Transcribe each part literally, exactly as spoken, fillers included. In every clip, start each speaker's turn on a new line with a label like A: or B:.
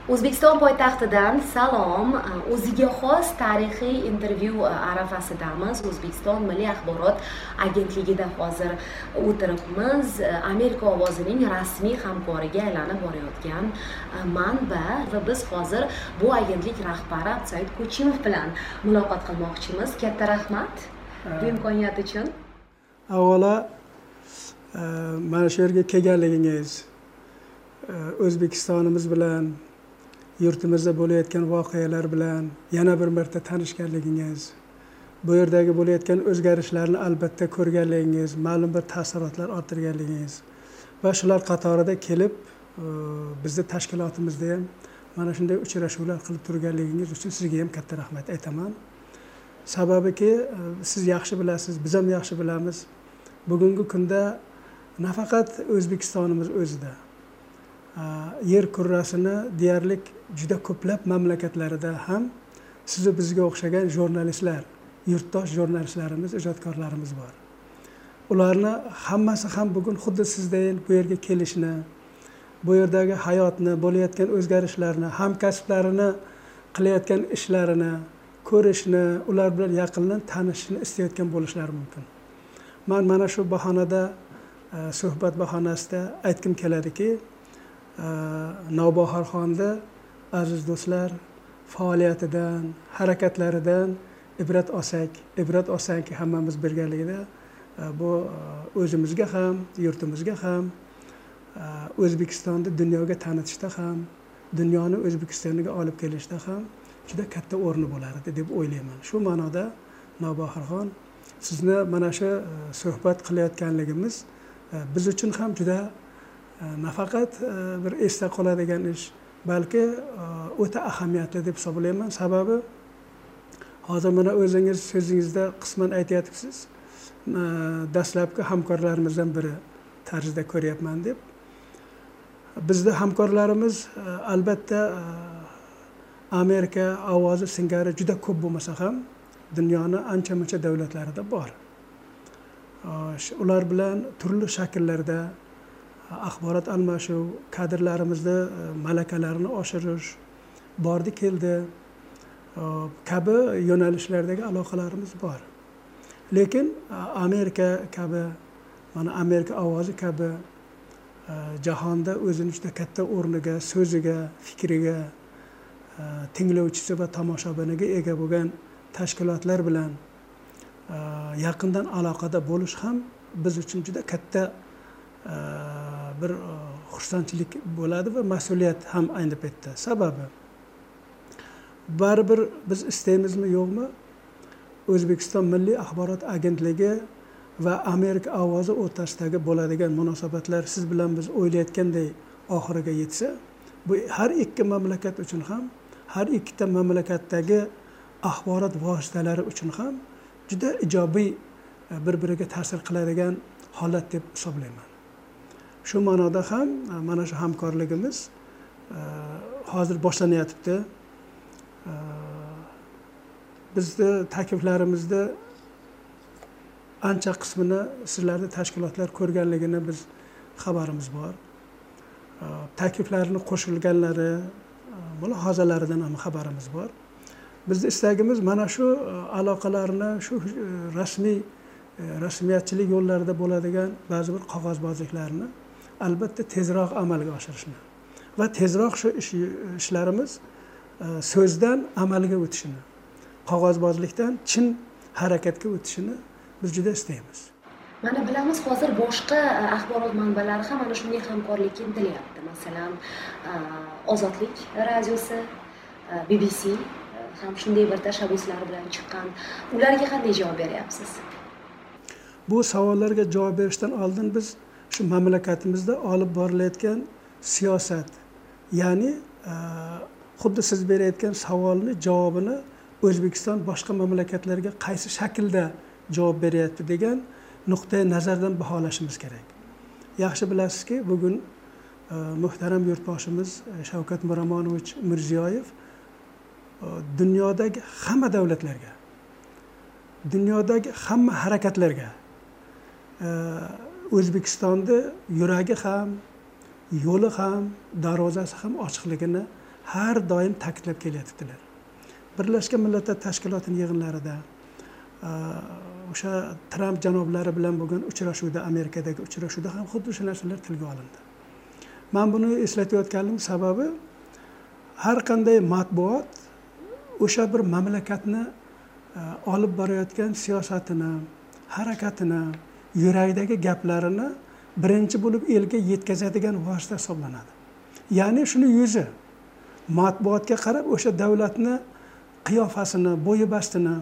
A: O'zbekiston poytaxtidan salom. O'ziga xos tarixiy intervyu arafasidamiz. O'zbekiston Milliy axborot agentligida hozir o'tiribmiz. Amerika ovozining rasmiy hamkoriga aylanib borayotgan manba va biz hozir bu agentlik rahbari Abdusaid Ko'chimov bilan muloqot qilmoqchimiz. Katta rahmat bu imkoniyat uchun.
B: Avvalo mana shu yerga kelganligingiz, O'zbekistonimiz bilan, yurtimizda bo'layotgan voqealar bilan yana bir marta tanishganligingiz, bu yerdagi bo'layotgan o'zgarishlarni albatta ko'rganligingiz, ma'lum bir taassurotlar orttirganligingiz va shular qatorida kelib bizni tashkilotimizda ham mana shunday uchrashuvlar qilib turganligingiz uchun sizga ham katta rahmat aytaman. Sababiki siz yaxshi bilasiz, biz ham yaxshi bilamiz. Bugungi kunda nafaqat O'zbekistonimiz o'zida, yer kurrasini deyarli juda ko'plab mamlakatlarida ham sizni bizga o'xshagan jurnalistlar, yurtdosh jurnalistlarimiz, ijodkorlarimiz bor. Ularni hammasi ham bugun xuddi sizdayin bu yerga kelishni, bu yerdagi hayotni, bo'layotgan o'zgarishlarni, hamkasblarini qilayotgan ishlarini ko'rishni, ular bilan yaqindan tanishishni istayotgan bo'lishlari mumkin. Men mana shu bahonada, suhbat bahonasida aytkim keladiki, Navbahorxonni aziz do'stlar faoliyatidan, harakatlaridan ibrat olsak, ibrat olsanki hammamiz birgalikda bu o'zimizga ham, yurtimizga ham, O'zbekistonni dunyoga tanitishda ham, dunyoni O'zbekistonga olib kelishda ham juda katta o'rni bo'lar edi deb o'ylayman. Shu ma'noda Navbahorxon, sizni mana shu suhbat qilayotganligimiz biz uchun ham juda nafaqat bir esda qoladigan ish, balki o'ta ahamiyatli deb hisoblayman. Sababi hozir mana o'zingiz so'zingizda qisman aytyapsiz, dastlabki hamkorlarimizdan biri tarzida ko'ryapman deb. Bizda hamkorlarimiz albatta Amerika ovozi singari juda ko'p bo'lmasa ham dunyoni ancha-muncha davlatlarida bor. Ular bilan turli shakllarda axborot almashuv, kadrlarimizni malakalarini oshirish, bordi keldi kabi yo'nalishlardagi aloqalarimiz bor. Lekin Amerika kabi, mana Amerika ovozi kabi jahonda o'zini juda katta o'rniga, so'ziga, fikriga, tinglovchisi va tomoshabiniga ega bo'lgan tashkilotlar bilan yaqindan aloqada bo'lish ham biz uchun juda katta bir xursandchilik bo'ladi va mas'uliyat ham ayni paytda. Sababi baribir biz istaymizmi yo'qmi, O'zbekiston Milliy axborot agentligi va Amerika ovozi o'rtasidagi bo'ladigan munosabatlar siz bilan biz o'ylayotganday oxiriga yetsa, bu har ikki mamlakat uchun ham, har ikkita mamlakatdagi axborot vositalari uchun ham juda ijobiy bir-biriga ta'sir qiladigan holat deb hisoblayman. Shu ma'noda ham mana shu hamkorligimiz hozir boshlanyapti. Bizni takliflarimizda ancha qismini sizlarni tashkilotlar ko'rganligini biz xabarimiz bor. Takliflarni qo'shilganlari, mulohazalaridan ham xabarimiz bor. Bizning istagimiz mana shu aloqalarni, shu rasmiy rasmiyatchilik yo'llarida bo'ladigan ba'zi bir qog'ozbozliklarni albatta tezroq amalga oshirishni va tezroq shu ishlarimiz so'zdan amalga o'tishini, qog'ozbozlikdan chin harakatga o'tishini biz juda istaymiz.
A: Mana bilamiz, hozir boshqa axborot manbalari ham mana shunday hamkorlikka intilyapti. Masalan, Ozodlik radiosi, B B C ham shunday bir tashabbuslar bilan chiqqan. Ularga qanday javob beryapsiz?
B: Bu savollarga javob berishdan oldin biz shu mamlakatimizda olib borilayotgan siyosat, ya'ni xuddi siz berayotgan savolni javobini O'zbekiston boshqa mamlakatlarga qaysi shaklda javob beryapti degan nuqtai nazardan baholashimiz kerak. Yaxshi bilasizki, bugun muhtaram yurtboshimiz Shavkat Miromonovich Mirziyoyev dunyodagi hamma davlatlarga, dunyodagi hamma harakatlarga O'zbekistonda yuragi ham, yo'li ham, darvozasi ham ochiqligini har doim ta'kidlab kelyaptilar. Birlashgan Millatlar Tashkilotining yig'inlarida o'sha Tramp janoblari bilan bo'lgan uchrashuvda, Amerikadagi uchrashuvda ham xuddi o'sha narsalar tilga olindi. Men buni eslatayotganim sababi har qanday matbuot o'sha bir mamlakatni olib borayotgan siyosatini, harakatini, yuragidagi gaplarini birinchi bo'lib elga yetkazadigan vosita hisoblanadi. Ya'ni shuni yuzi matbuotga qarab o'sha davlatni qiyofasini, bo'yi bastini,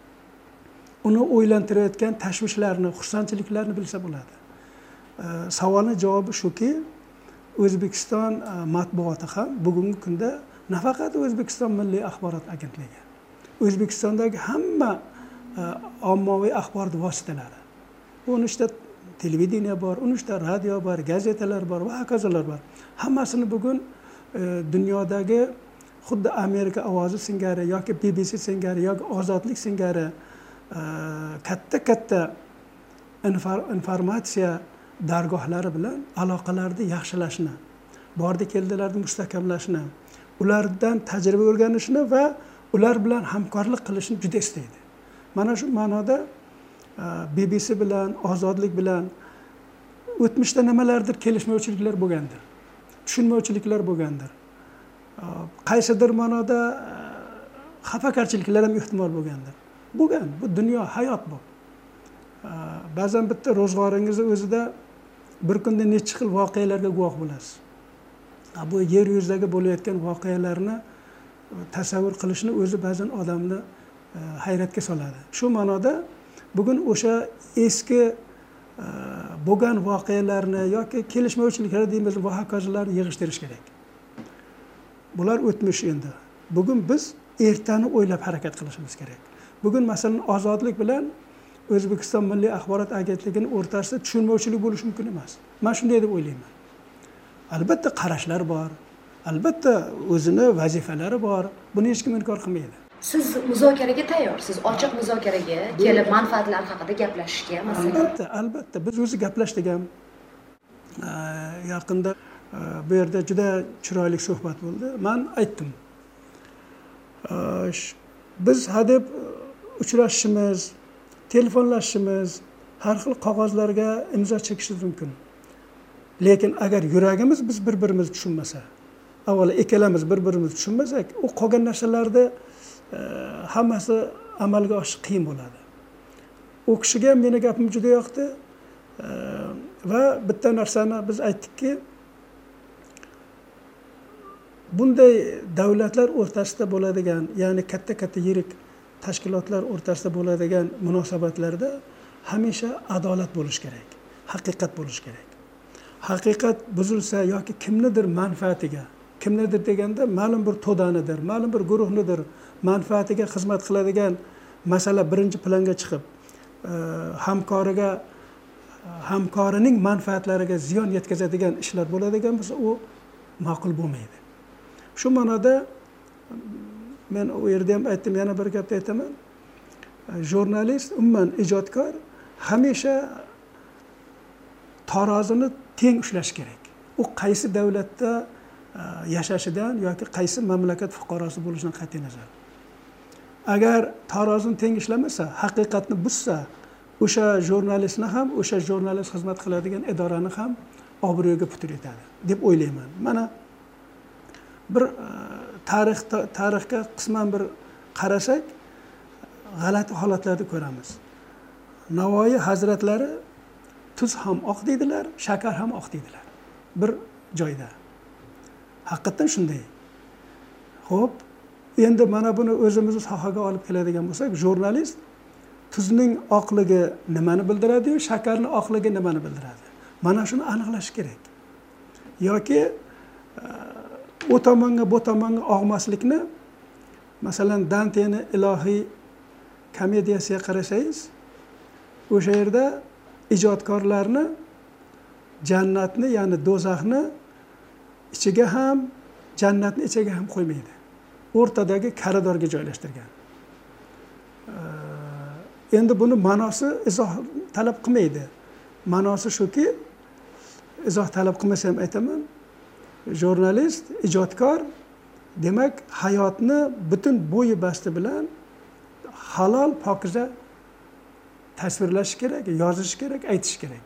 B: uni o'ylantirayotgan tashvishlarni, xursandchiliklarni bilsa bo'ladi. Savolning javobi shuki, O'zbekiston matbuoti ham bugungi kunda nafaqat O'zbekiston Milliy axborot agentligi, O'zbekistondagi hamma ommaviy axborot vositalari, uni ishda televideniya bor, uni ishda radio bor, gazetalar bor va hokazolar bor. Hammasini bugun dunyodagi xuddi Amerika ovozi singari yoki B B C singari yoki Ozodlik singari katta-katta informatsiya dargohlari bilan aloqalarni yaxshilashni, bordi keldilarni mustahkamlashni, ulardan tajriba o'rganishni va ular bilan hamkorlik qilishni juda istaydi. Mana shu ma'noda B B C bilan, Ozodlik bilan o'tmishda nimalardir kelishmovchiliklar bo'lgandir, tushunmovchiliklar bo'lgandir. Qaysidir ma'noda xafagarchiliklar ham ehtimol bo'lgandir. Bo'lgan, bu dunyo, hayot bu. Ba'zan bitta ro'zg'oringizni o'zida bir kunda necha xil voqealarga guvoh bo'lasiz. Bu yer yuzidagi bo'layotgan voqealarni tasavvur qilishni o'zi ba'zan odamni hayratga soladi. Shu ma'noda bugun o'sha eski bo'lgan voqealarni yoki kelishmovchiliklar deymiz, va hokazolarni yig'ishtirish kerak. Bular o'tmish endi. Bugun biz ertani o'ylab harakat qilishimiz kerak. Bugun masalan Ozodlik bilan O'zbekiston Milliy axborot agentligining o'rtasida tushunmovchilik bo'lishi mumkin emas. Men shunday deb o'ylayman. Albatta qarashlar bor, albatta o'zini vazifalari bor. Buni hech kim inkor qilmaydi.
A: Siz muzokaraga tayyorsiz, ochiq muzokaraga kelib manfaatlar haqida gaplashishga masalan.
B: Albatta, albatta. Biz o'zi gaplashdik ham. Yaqinda bu yerda juda chiroyli suhbat bo'ldi. Men aytdim. Biz hadeb uchrashishimiz, telefonlashishimiz, har xil qog'ozlarga imzo chekishimiz mumkin. Lekin agar yuragimiz biz bir-birimizni tushunmasa, avvalo ikkalamiz bir-birimizni tushunmasak, u qolgan narsalarda hammasi amalga oshish qiyin bo'ladi. U kishiga meni gapim juda yoqdi va bitta narsani biz aytdikki, bunday davlatlar o'rtasida bo'ladigan, ya'ni katta-katta yirik tashkilotlar o'rtasida bo'ladigan munosabatlarda hamisha adolat bo'lish kerak, haqiqat bo'lish kerak. Haqiqat buzilsa yoki kimnidir manfaatiga, kimnidir deganda ma'lum bir to'danidir, ma'lum bir guruhnidir manfaatiga xizmat qiladigan masala birinchi planga chiqib, hamkoriga, hamkorining manfaatlariga ziyon yetkazadigan ishlar bo'ladigan bo'lsa, u ma'qul bo'lmaydi. Shu ma'noda men u yerda ham aytdim, yana bir gapni aytaman. Jurnalist, umuman ijodkor hamisha tarozini teng ushlash kerak. U qaysi davlatda yashashidan yoki qaysi mamlakat fuqarosi bo'lishidan qat'iy nazar. Agar tarozini teng ishlamasa, haqiqatni buzsa, o'sha jurnalistni ham, o'sha jurnalist xizmat qiladigan idorani ham obro'yiga putur etadi deb o'ylayman. Mana bir tarix tarixga qisman bir qarasak, g'alati holatlarni ko'ramiz. Navoiy hazratlari tuz ham oq deydilar, shakar ham oq deydilar bir joyda. Haqiqatan shunday. Xo'p, endi mana buni o'zimizni sohaga olib keladigan bo'lsak, jurnalist tuzning oqligi nimani bildiradi, shakarning oqligi nimani bildiradi? Mana shuni aniqlash kerak. Yoki u tomonga bu tomonga og'maslikni, masalan Danteni ilohiy komediyasiga qarasangiz, o'sha yerda ijodkorlarni jannatni, ya'ni do'zaxni ichiga ham, jannatni ichiga ham qo'ymaydi. O'rtadagi koridorga joylashtirgan. Endi buni ma'nosi izoh talab qilmaydi. Ma'nosi shuki, izoh talab qilmasa ham aytaman, jurnalist, ijodkor Demak, hayotni butun bo'yi basti bilan halol, pokiza tasvirlash kerak, yozish kerak, aytish kerak.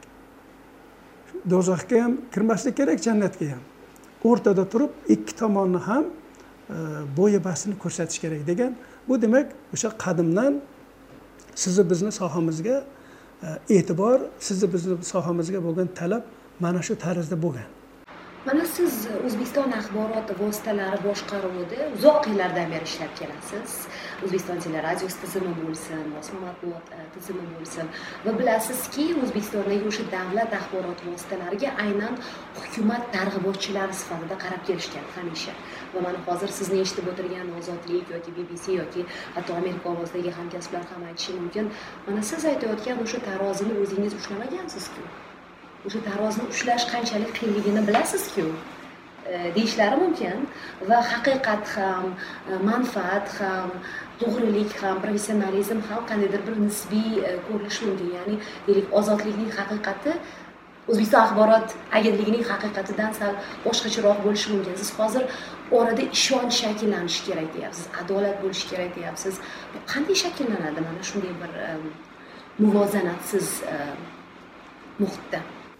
B: Do'zaxga ham kirmaslik kerak, jannatga ham. O'rtada turib ikki tomonni ham bo'yi bastini ko'rsatish kerak degan. Bu demak, o'sha qadimdan sizni bizni sohamizga e'tibor, sizni bizni sohamizga bo'lgan talab mana shu tarzda bo'lgan.
A: Mana siz O'zbekiston axborot vositalari boshqaruvida uzoq yillardan beri ishlab kelasiz. O'zbekiston teleradiosi tizimi bo'lsin, bosma matbuot tizimi bo'lsin va bilasizki, O'zbekistondagi o'sha davlat axborot vositalariga aynan hukumat targ'ibotchilari sifatida qarab kelishgan hamisha. Va mana hozir sizni eshitib o'tirgan Ozodlik yoki B B C yoki hatto Amerika ovozidagi hamkasblar ham aytishi mumkin. Mana siz aytayotgan o'sha tarozini o'zingiz ushlamagansiz-ku. O'sha tarozini ushlash qanchalik qiyinligini bilasiz-ku, deyishlari mumkin va haqiqat ham, manfaat ham, to'g'rilik ham, professionalizm ham qandaydir bir nisbiy ko'rilishi mumkin. Ya'ni, deylik, ozodlikning haqiqati O'zbekiston axborot agentligining haqiqatidan sal boshqacharoq bo'lishi mumkin. Siz hozir orada ishonch shakllanishi kerak deyapsiz, adolat bo'lishi kerak deyapsiz. Bu qanday shakllanadi mana shunday bir muvozanatsiz muhitda?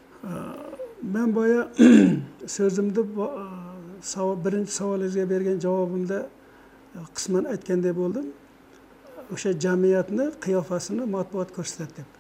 B: Men boya so'zimda birinchi savolingizga bergan javobimda qisman aytgandek bo'ldim. O'sha jamiyatni qiyofasini matbuot ko'rsatadi deb.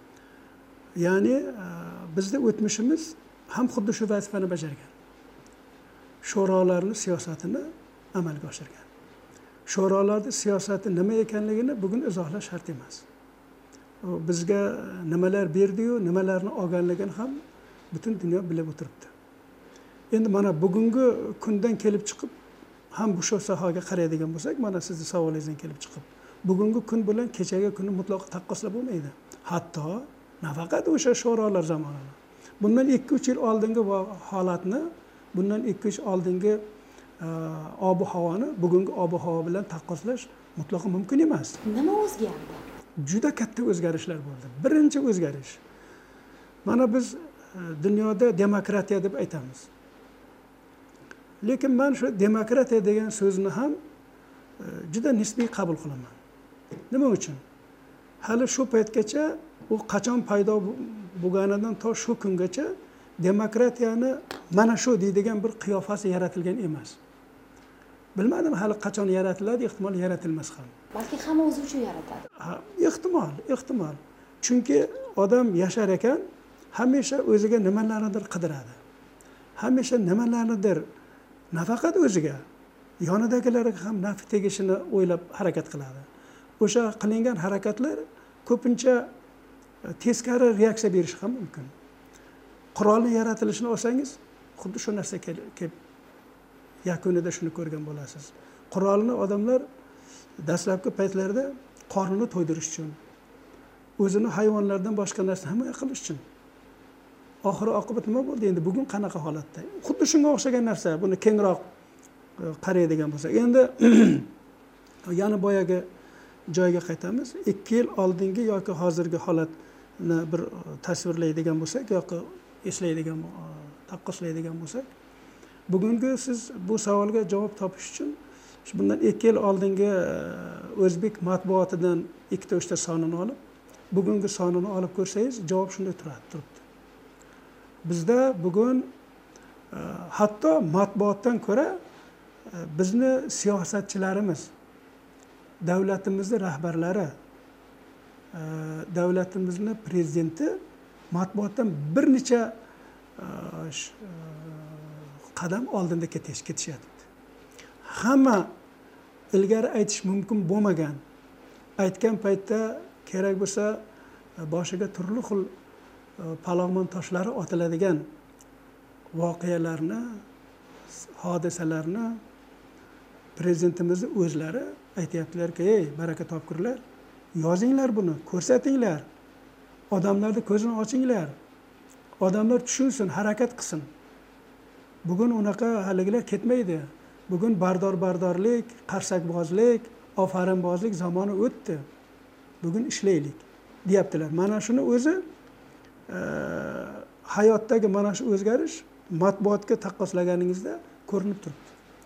B: Ya'ni bizda o'tmishimiz ham xuddi shu vazifani bajargan. Sho'rolarning siyosatini amalga oshirgan. Sho'rolarning siyosati nima ekanligini bugun izohlash shart emas. Bizga nimalar berdi-yu, nimalarni olganligini ham butun dunyo bilib o'tiribdi. Endi mana bugungi kundan kelib chiqib ham bu shu sohaga qaraydigan bo'lsak, mana sizning savolingizdan kelib chiqib, bugungi kun bilan kechagi kunni mutlaqo taqqoslab bo'lmaydi. Hatto nafaqat o'sha sho'rolar zamonini. Bundan ikki uch yil oldingi holatni, bundan ikki uch oldingi ob-havoni bugungi ob-havo bilan taqqoslash mutlaqo mumkin emas.
A: Nima o'zgardi?
B: Juda katta o'zgarishlar bo'ldi. Birinchi o'zgarish. Mana biz dunyoda demokratiya deb aytamiz. Lekin men shu demokratiya degan so'zni ham juda nisbiy qabul qilaman. Nima uchun? Hali shu paytgacha u qachon paydo bo'lganidan to shu kungacha demokratiyani mana shu deydigan bir qiyofasi yaratilgan emas. Bilmadim hali qachon yaratiladi, ehtimol yaratilmas ham.
A: Balki hamma o'zi uchun yaratadi.
B: Ha, ehtimol, ehtimol. Chunki odam yashar ekan, hamisha o'ziga nimalarnidir qidiradi. Hamisha nimalarnidir nafaqat o'ziga, yonidagilarga ham nafi tegishini o'ylab harakat qiladi. O'sha qilingan harakatlar ko'pincha teskari reaksiya berishi ham mumkin. Qurolni yaratilishini olsangiz, xuddi shu narsa kelib yakunida shuni ko'rgan bo'lasiz. Qurolni odamlar dastlabki paytlarda qornini to'ydirish uchun, o'zini hayvonlardan boshqa narsa himoya qilish uchun. Oxiri oqibat nima bo'ldi? Endi bugun qanaqa holatda? Xuddi shunga o'xshagan narsa. Buni kengroq qaraydigan bo'lsak, endi yana boyaga joyga qaytamiz. ikki yil oldingi yoki hozirgi holatni bir tasvirlaydigan bo'lsak yoki eslaydigan, taqqoslaydigan bo'lsak, bugungi siz bu savolga javob topish uchun bundan ikki yil oldingi o'zbek matbuotidan ikkita uchta sonini olib, bugungi sonini olib ko'rsangiz, javob shunday turadi. Bizda bugun hatto matbuotdan ko'ra bizni siyosatchilarimiz, davlatimizning rahbarlari, davlatimizning prezidenti matbuotdan bir necha qadam oldinda ketishyapti. Hamma ilgari aytish mumkin bo'lmagan, aytgan paytda kerak bo'lsa boshiga turli xil palag'mon toshlari otiladigan voqealarni, hodisalarni prezidentimizning o'zlari aytayaptilarki, "Ey, baraka topkurlar, yozinglar buni, ko'rsatinglar. Odamlarning ko'zini ochinglar. Odamlar tushunsin, harakat qilsin." Bugun unaqa haligilar ketmaydi. Bugun bardor-bardorlik, qarsakbozlik, ofarinbozlik zamoni o'tdi. Bugun ishlaylik, deyaptilar. Mana shuni o'zi e, hayotdagi mana shu o'zgarish matbuotga taqqoslaganingizda ko'rinib turibdi.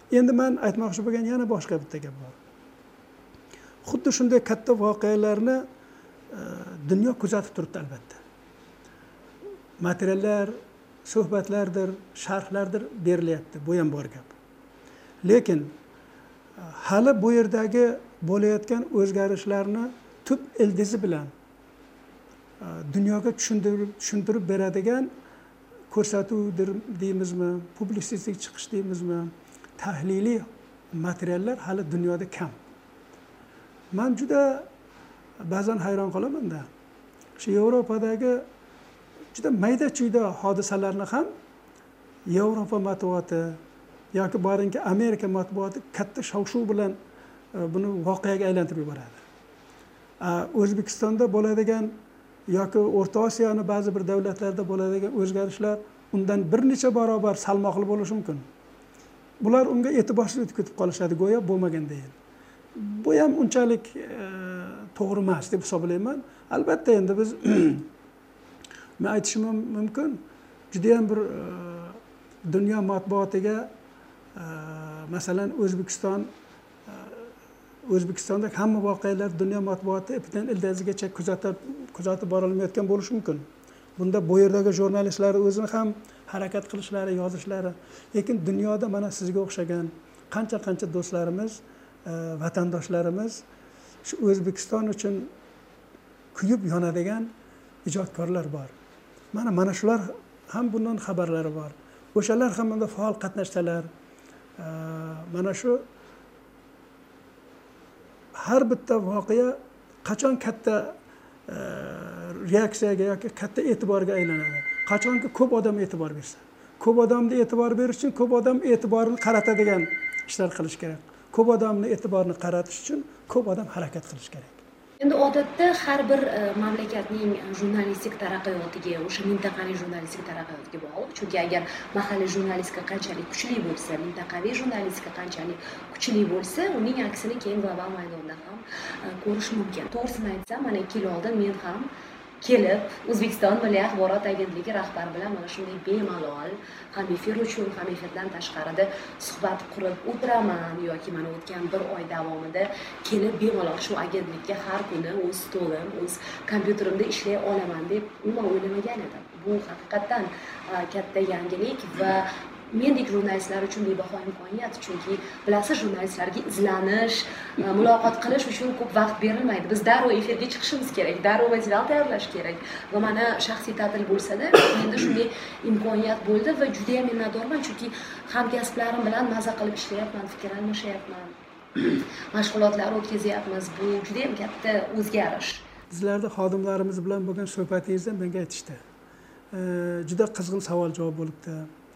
B: endi men aytmoqchi bo'lgan yana boshqa bitta gap bor. Xuddi shunday katta voqealarni dunyo kuzatib turibdi albatta. Materiallar, suhbatlardir, sharhlardir berilyapti, bu ham bor gap. Lekin hali bu yerdagi bo'layotgan o'zgarishlarni tub ildizi bilan dunyoga tushuntirib tushuntirib beradigan ko'rsatuv deymizmi, publisistik chiqish deymizmi, tahliliy materiallar hali dunyoda kam. Men juda ba'zan hayron qolaman-da. Shu Yevropadagi juda mayda-chuyda hodisalarni ham Yevropa matbuoti yoki boringki Amerika matbuoti katta shov-shuv bilan buni voqeaga aylantirib yuboradi. O'zbekistonda bo'ladigan yoki O'rta Osiyoning ba'zi bir davlatlarda bo'ladigan o'zgarishlar undan bir necha barobar salmoqli bo'lishi mumkin. Bular unga e'tiborsiz o'tib ketib qolishadi, go'yo bo'lmagandayin. Bu ham unchalik to'g'ri emas deb hisoblayman. Albatta endi biz men aytishim mumkin, juda ham bir dunyo matbuotiga masalan O'zbekiston O'zbekistonda hamma voqealar dunyo matbuoti ipidan ildizigacha kuzatib kuzatib borilmayotgan bo'lishi mumkin. Bunda bu yerdagi jurnalistlar o'zini ham harakat qilishlari, yozishlari, lekin dunyoda mana sizga o'xshagan qancha-qancha do'stlarimiz, vatandoshlarimiz shu O'zbekiston uchun kuyib yonadigan ijodkorlar bor. Mana mana shular ham bundan xabarlari bor. O'shalar ham bunda faol qatnashsalar, mana shu har bitta voqea qachon katta reaksiyaga yoki katta e'tiborga aylanadi. Qachonki ko'p odam e'tibor bersa. Ko'p odamga e'tibor berish uchun ko'p odam e'tiborini qaratadigan ishlar qilish kerak. Ko'p odamni e'tiborini qaratish uchun ko'p odam harakat qilish kerak.
A: Endi odatda har bir mamlakatning jurnalistik taraqqiyotiga, o'sha mintaqaviy jurnalistik taraqqiyotiga bog'liq. Chunki agar mahalliy jurnalistika qanchalik kuchli bo'lsa, mintaqaviy jurnalistika qanchalik kuchli bo'lsa, uning aksini keyin global maydonda ham ko'rish mumkin. To'g'risini aytsam, mana ikki yil oldin men ham kelib O'zbekiston Milliy axborot agentligi rahbari bilan mana shunday bemalol ham efir uchun, ham efirdan tashqarida suhbat qurib o'tiraman yoki mana o'tgan bir oy davomida kelib bemalol shu agentlikka har kuni o'z stolim, o'z kompyuterimda ishlay olaman deb umuman o'ylamagan edim. Bu haqiqatdan katta yangilik va mendek jurnalistlar uchun bebaho imkoniyat, chunki bilasiz, jurnalistlarga izlanish, muloqot qilish uchun ko'p vaqt berilmaydi. Biz darrov efirga chiqishimiz kerak, darrov material tayyorlash kerak. Va mana shaxsiy ta'til bo'lsa-da, endi shunday imkoniyat bo'ldi va juda ham minnatdorman, chunki hamkasblarim bilan maza qilib ishlayapman, fikr almashyapman, mashg'ulotlar o'tkazyapmiz. Bu juda ham katta o'zgarish.
B: Sizlarda xodimlarimiz bilan bo'lgan suhbatingizda menga aytishdi. Juda qizg'in savol javob bo'libdi.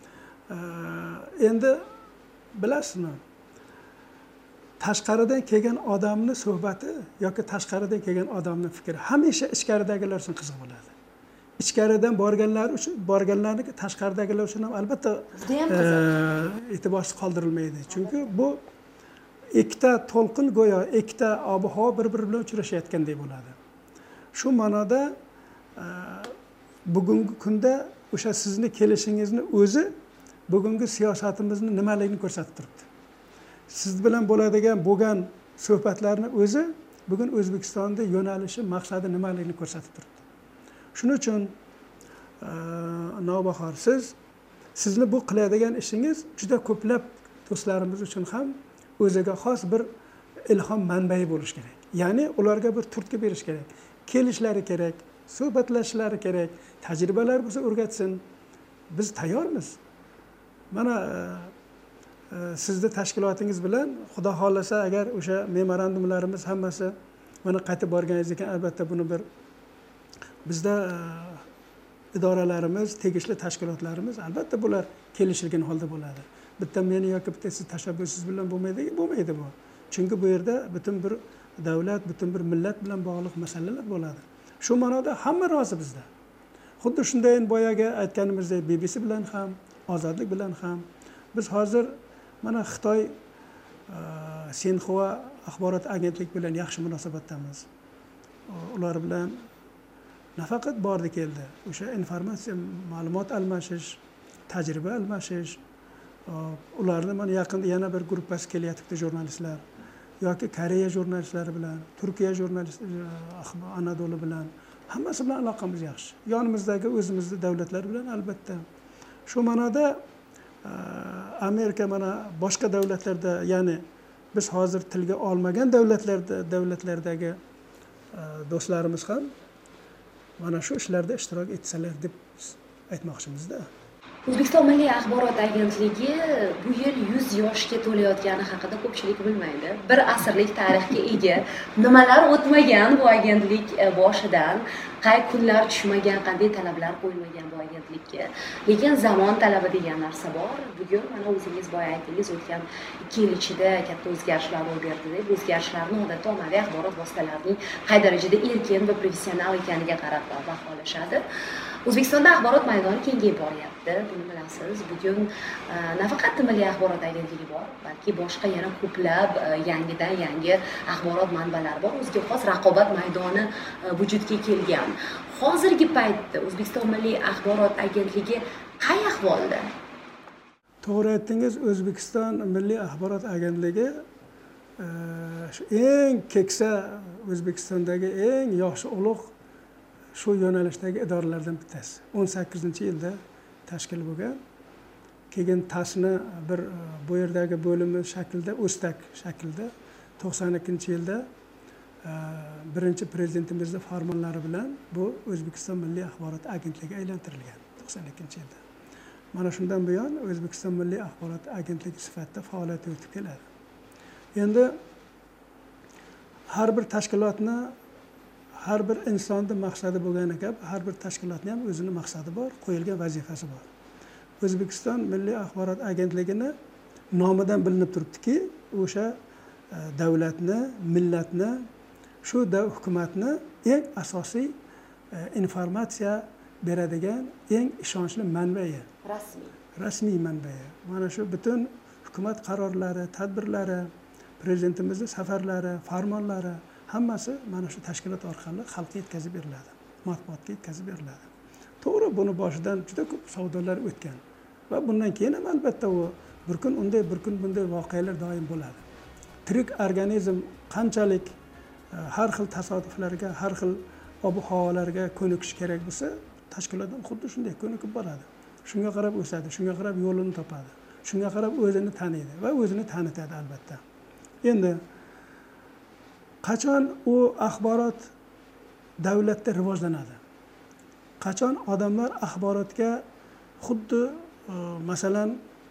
B: Endi bilasizmi, tashqaridan kelgan odamni suhbati yoki tashqaridan kelgan odamni fikri hamisha ichkaridagilar uchun qiziq bo'ladi. Ichkaridan borganlar uchun, borganlarniki tashqaridagilar uchun ham albatta e'tiborsiz qoldirilmaydi. Chunki bu ikkita to'lqin go'yo ikkita ob-havo bir-biri bilan uchrashayotgandek bo'ladi. Shu ma'noda bugungi kunda o'sha sizni kelishingizni o'zi bugungi siyosatimizni nimaligini ko'rsatib turibdi. Siz bilan bo'ladigan bo'lgan suhbatlarni o'zi bugun O'zbekistonda yo'nalishi, maqsadi nimaligini ko'rsatib turibdi. Shuning uchun Navbahor, siz sizni bu qiladigan ishingiz juda ko'plab do'stlarimiz uchun ham o'ziga xos bir ilhom manbai bo'lishi kerak. Ya'ni ularga bir turtki berish kerak. Kelishlari kerak, suhbatlashishlari kerak, tajribalar bo'lsa o'rgatsin. Biz tayyormiz. Mana sizni tashkilotingiz bilan xudo xolasa agar o'sha memorandumlarimiz hammasi mana qaytib borganingiz ekan, albatta buni bir bizda idoralarimiz, tegishli tashkilotlarimiz albatta bular kelishilgan holda bo'ladi. Bitta meni yoki bitta siz tashabbusingiz bilan bo'lmaydi, bo'lmaydi bu. Chunki bu yerda butun bir davlat, butun bir millat bilan bog'liq masalalar bo'ladi. Shu ma'noda hamma rozi bizda. Xuddi shunday boyaga aytganimizdek B B C bilan ham, Ozodlik bilan ham biz hozir mana Xitoy Sinxua axborot agentligi bilan yaxshi munosabatdamiz. Ular bilan nafaqat bordi keldi, o'sha informatsiya, ma'lumot almashish, tajriba almashish, ularni mana yaqinda yana bir gruppasi kelyapti jurnalistlar yoki Koreya jurnalistlari bilan, Turkiya jurnalist Anadolu bilan hammasi bilan aloqamiz yaxshi. Yonimizdagi o'zimizning davlatlar bilan albatta. Shu ma'noda Amerika mana boshqa davlatlarda, ya'ni biz hozir tilga olmagan davlatlarda davlatlardagi do'stlarimiz ham mana shu ishlarda ishtirok etsalar deb aytmoqchimizda.
A: O'zbekiston Milliy axborot agentligi bu yil yuz yoshga to'layotgani haqida ko'pchilik bilmaydi. Bir asrlik tarixga ega. Nimalar o'tmagan bu agentlik boshidan, qay kunlar tushmagan, qanday talablar qo'yilmagan bu agentlikka. Lekin zamon talabi degan narsa bor. Bugun mana o'zingiz boya aytdingiz, o'tgan ikki yil ichida katta o'zgarishlar ro'y berdi deb, o'zgarishlarni odatda ommaviy axborot vositalarining qay darajada erkin va professional ekaniga qarab baholashadi. O'zbekistonda axborot maydoni kengayib boryapti, buni bilasiz. Bugun nafaqat Milliy axborot agentligi bor, balki boshqa yana ko'plab yangidan yangi axborot manbalari bor. O'ziga xos raqobat maydoni vujudga kelgan. Hozirgi paytda O'zbekiston Milliy axborot agentligi qay ahvolda?
B: To'g'ri aytdingiz, O'zbekiston Milliy axborot agentligi shu eng keksa O'zbekistondagi eng yoshi ulug' shu yo'nalishdagi idoralardan bittasi. o'n sakkizinchi yilda tashkil bo'lgan. Keyin tasni bir bu yerdagi bo'limi shaklida, o'stak shaklida to'qson ikkinchi yilda birinchi prezidentimizning farmonlari bilan bu O'zbekiston Milliy axborot agentligi aylantirilgan to'qson ikkinchi yilda. Mana shundan buyon O'zbekiston Milliy axborot agentligi sifatida faoliyat yuritib keladi. Endi har bir tashkilotni, har bir insonning maqsadi bo'lgani kabi, har bir tashkilotning ham o'zining maqsadi bor, qo'yilgan vazifasi bor. O'zbekiston Milliy axborot agentligini nomidan bilinib turibdiki, o'sha davlatni, millatni, shu hukumatni eng asosiy informatsiya beradigan eng ishonchli manbai,
A: rasmiy
B: rasmiy manbai. Mana shu butun hukumat qarorlari, tadbirlari, prezidentimizning safarlari, farmonlari hammasi mana shu tashkilot orqali xalqqa yetkazib beriladi, matbuotga yetkazib beriladi. To'g'ri, buni boshidan juda ko'p savdolar o'tgan va bundan keyin ham albatta u bir kun unday, bir kun bunday voqealar doim bo'ladi. Tirik organizm qanchalik har xil tasodiflarga, har xil ob-havolarga ko'nikish kerak bo'lsa, tashkilot ham xuddi shunday ko'nikib boradi. Shunga qarab o'sadi, shunga qarab yo'lini topadi, shunga qarab o'zini taniydi va o'zini tanitadi albatta. Endi qachon u axborot davlatda rivojlanadi? Qachon odamlar axborotga xuddi masalan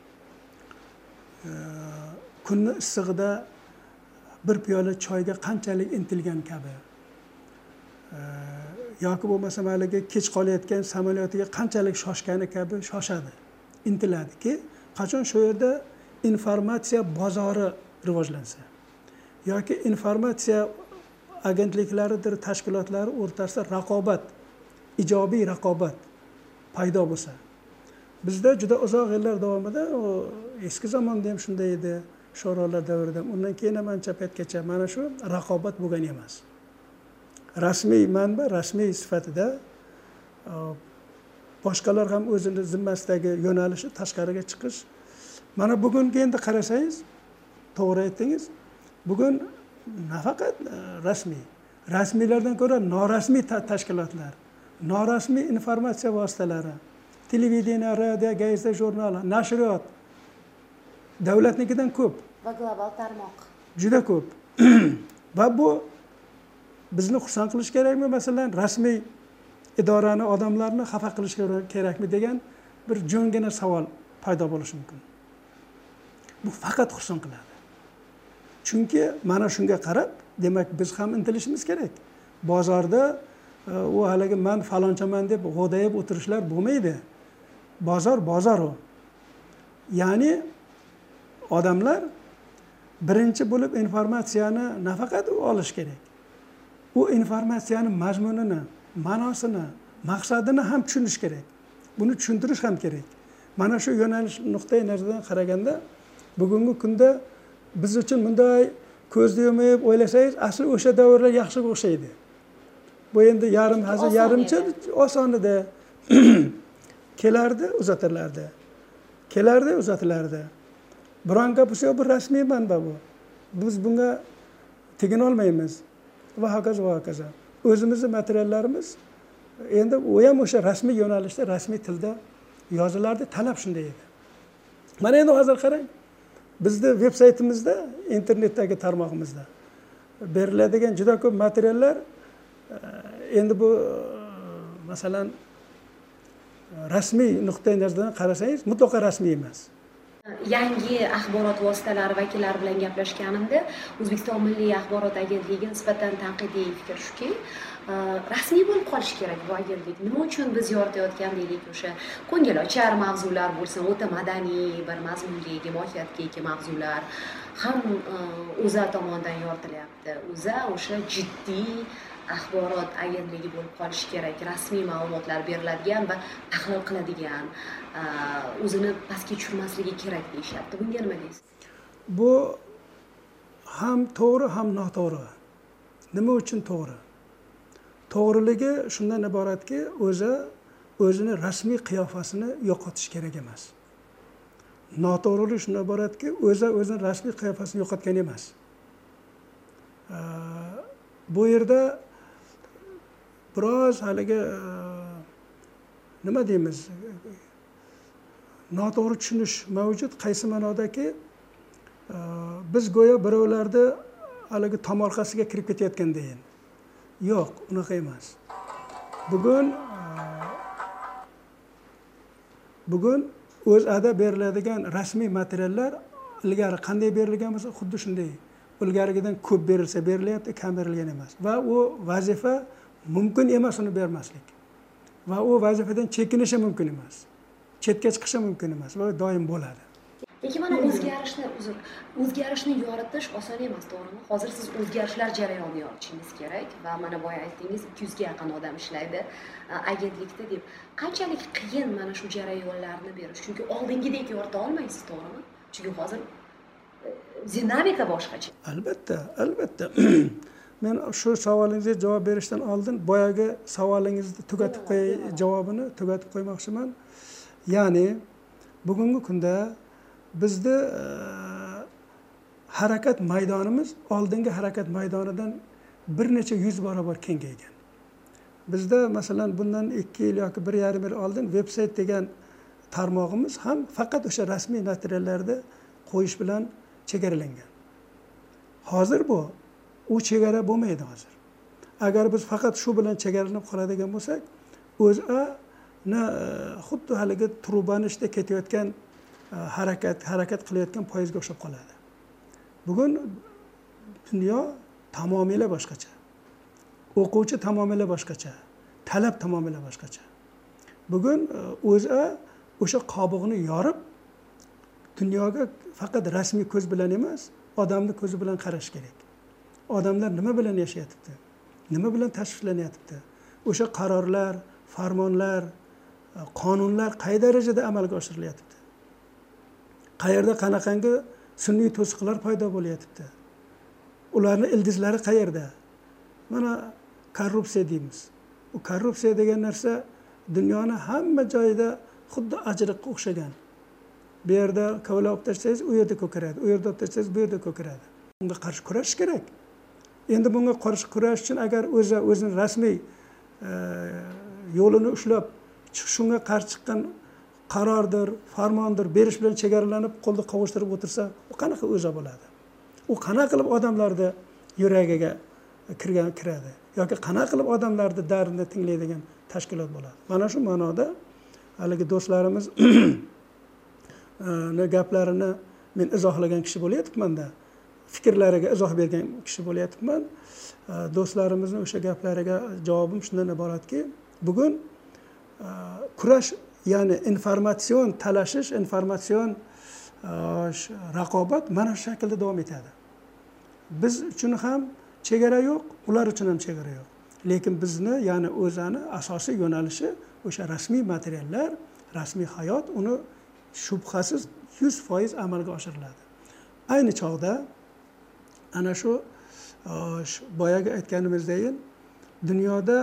B: kunni issig'ida bir piyola choyga qanchalik intilgan kabi yoki bo'lmasa mayliga kech qolayotgan samolyotiga qanchalik shoshgani kabi shoshadi, intiladiki, qachon shu yerda informatsiya bozori rivojlansa yoki informatsiya agentliklaridir, tashkilotlari o'rtasida raqobat, ijobiy raqobat paydo bo'lsa. Bizda juda uzoq yillar davomida, eski zamonda ham shunday edi, sho'rolar davrida, undan keyin ham ancha paytgacha mana shu raqobat bo'lgan emas. Rasmiy manba, rasmiy sifatida boshqalar ham o'zini zimmasidagi yo'nalishi tashqariga chiqish. Mana bugungi endi qarasangiz, to'g'ri aytdingiz, bugun nafaqat rasmiy, rasmiylardan ko'ra norasmiy tashkilotlar, norasmiy informatsiya vositalari, televideniya, radio, gazeta, jurnal, nashriyot davlatnikidan ko'p
A: va global tarmoq
B: juda ko'p. Va bu bizni xursand qilish kerakmi? Masalan, rasmiy idorani, odamlarni xafa qilish kerakmi degan bir jo'ngina savol paydo bo'lishi mumkin. Bu faqat xursand qiladi. Chunki mana shunga qarab, demak biz ham intilishimiz kerak. Bozorda u haligi men falonchaman deb g'o'dayib o'tirishlar bo'lmaydi. Bozor bozor u. Ya'ni odamlar birinchi bo'lib informatsiyani nafaqat olish kerak. U informatsiyani mazmunini, ma'nosini, maqsadini ham tushunish kerak. Buni tushuntirish ham kerak. Mana shu yo'nalish nuqtai nazaridan qaraganda, bugungi kunda biz uchun bunday ko'zni yumib o'ylasangiz, asli o'sha davrlar yaxshiga o'xshaydi. Bu endi yarim hazil, yarimcha oson edi. Kelardi, uzatilardi. kelardi, uzatilardi. Biron gap bo'lsa, bu rasmiy manba bu. Biz bunga tegina olmaymiz. Va hokazo va hokazo. O'zimizning materiallarimiz endi u ham o'sha rasmiy yo'nalishda, rasmiy tilda yozilardi, talab shunday edi. Mana endi hozir qarang. Bizning veb-saytimizda, internetdagi tarmog'imizda beriladigan juda ko'p materiallar endi bu masalan rasmiy nuqtai nazardan qarasangiz mutlaqo rasmiy emas.
A: Yangi axborot vositalari vakillari bilan gaplashganimda O'zbekiston Milliy axborot agentligi nisbatan tanqidiy fikr shuki, rasmiy bo'lib qolishi kerak bu agentlik. Nima uchun biz yoritayotgan deylik o'sha ko'ngilochar mavzular bo'lsin, o'ta madaniy bir mazmunga ega, mohiyatga ega mavzular ham O'zA tomonidan yoritilyapti. O'zA o'sha jiddiy axborot agentligi bo'lib qolishi kerak, rasmiy ma'lumotlar beriladigan va tahlil qiladigan, o'zini pastga tushirmasligi kerak deyishyapti. Bunga nima deysiz?
B: Bu ham to'g'ri, ham noto'g'ri. Nima uchun to'g'ri? To'g'riligi shundan iboratki, o'zi o'zini rasmiy qiyofasini yo'qotish kerak emas. Noto'g'riligi shundan iboratki, o'zi o'zini rasmiy qiyofasini yo'qotgan emas. Bu yerda biroz haligi nima deymiz? Noto'g'ri tushunish mavjud. Qaysi ma'nodaki, biz go'yo birovlarni haligi tomorqasiga kirib ketayotgandayin. Yo'q, unaqa emas. Bugun bugun O'zAda beriladigan rasmiy materiallar ilgari qanday berilgan bo'lsa, xuddi shunday. Ilgarigidan ko'p berilsa berilyapti, kam berilgan emas. Va u vazifa mumkin emas uni bermaslik. Va u vazifadan chekinishi mumkin emas. Chetga chiqishi mumkin emas va doim bo'ladi.
A: Lekin mana o'zgarishni, uzr, o'zgarishni yoritish oson emas, to'g'rimi? Hozir siz o'zgarishlar jarayonini yoritishingiz kerak va mana boya aytdingiz, ikki yuzga yaqin odam ishlaydi agentlikda deb. Qanchalik qiyin mana shu jarayonlarni berish? Chunki oldingidek yorita olmaysiz, to'g'rimi? Chunki hozir dinamika boshqacha.
B: Albatta, albatta. Men shu savolingizga javob berishdan oldin boyagi savolingizni tugatib qo'y, javobini tugatib qo'ymoqchiman. Ya'ni bugungi kunda bizda harakat maydonimiz oldingi harakat maydonidan bir necha yuz barobar kengaygan. Bizda masalan bundan ikki yil yoki bir yarim yil oldin veb-sayt degan tarmog'imiz ham faqat o'sha rasmiy materiallarni qo'yish bilan chegaralangan. Hozir bu u chegara bo'lmaydi hozir. Agar biz faqat shu bilan chegaralanib qoladigan bo'lsak, O'zA na xuddi haligi trubani ishda ketayotgan harakat harakat qilayotgan poyezdga o'xshab qoladi. Bugun dunyo tamomila boshqacha. O'quvchi tamomila boshqacha, talab tamomila boshqacha. Bugun O'zA o'sha qobig'ini yorib dunyoga faqat rasmiy ko'z bilan emas, odamning ko'zi bilan qarash kerak. Odamlar nima bilan yashayapti? Nima bilan tashvishlanyapti? O'sha qarorlar, farmonlar, qonunlar qay darajada amalga oshirilyapti? Qayerda qanaqangi sun'iy to'siqlar paydo bo'lyapti? Ularning ildizlari qayerda? Mana korrupsiya deymiz. U korrupsiya degan narsa dunyoning hamma joyida xuddi ajriqqa o'xshagan. Bu yerda kavla olib tashlaysiz, u yerda ko'karadi. U yerda olib tashlaysiz, bu yerda ko'karadi. Bunga qarshi kurashish kerak. Endi bunga qarshi kurash uchun agar o'zi o'zining rasmiy yo'lini ushlab, shunga qarshi chiqqan qarordir, farmondir berish bilan chegaralanib, qo'lda qovushtirib o'tirsa, u qanaqa o'za bo'ladi? U qanaqa qilib odamlarni yuragiga kirgan kiradi yoki qanaqa qilib odamlarni dardini tinglaydigan tashkilot bo'ladi? Mana shu ma'noda haligi do'stlarimiz gaplarini men izohlagan kishi bo'layapman-da, fikrlariga izoh bergan kishi bo'layapman. Do'stlarimizning o'sha gaplariga javobim shundan iboratki, bugun kurash, ya'ni informatsion talashish, informatsion raqobat mana shu shaklda davom etadi. Biz uchun ham chegara yo'q, ular uchun ham chegara yo'q. Lekin bizni, ya'ni o'zani asosiy yo'nalishi o'sha rasmiy materiallar, rasmiy hayot, uni shubhasiz yuz foiz amalga oshiriladi. Ayni chog'da ana shu boyagi aytganimizdayin dunyoda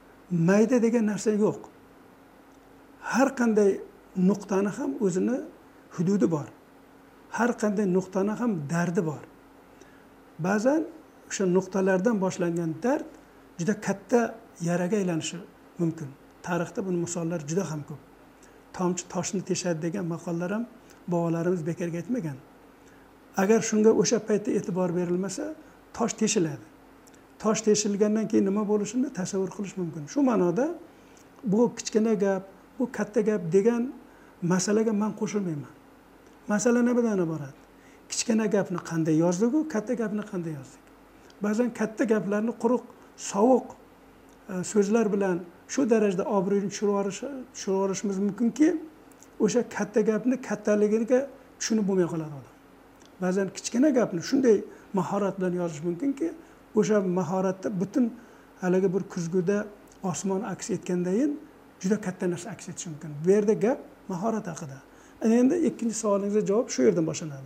B: mayda degan narsa yo'q. Har qanday nuqtani ham o'zini hududi bor. Har qanday nuqtani ham dardi bor. Ba'zan o'sha nuqtalardan boshlangan dard juda katta yaraga aylanishi mumkin. Tarixda buning misollari juda ham ko'p. Tomchi toshni teshadi degan maqollar ham bobolarimiz bekorga aytmagan. Agar shunga o'sha paytda e'tibor berilmasa, tosh teshiladi. Tosh teshilgandan keyin nima bo'lishini tasavvur qilish mumkin. Shu ma'noda bu kichkina gap, bu katta gap degan masalaga men qo'shilmayman. Masala nimadan iborat? Kichkina gapni qanday yozdik-ku, katta gapni qanday yozdik? Ba'zan katta gaplarni quruq, sovuq so'zlar bilan shu darajada obro'yini tushirib yuborishimiz mumkinki, o'sha katta gapni kattaligiga tushunib bo'lmay qoladi odam. Ba'zan kichkina gapni shunday mahorat bilan yozish mumkinki, o'sha mahoratda butun haligi bir kuzguda osmon aks etgandayin juda katta narsa aks etishi mumkin. Bu yerda gap mahorat haqida. Endi ikkinchi savolingizga javob shu yerdan boshlanadi.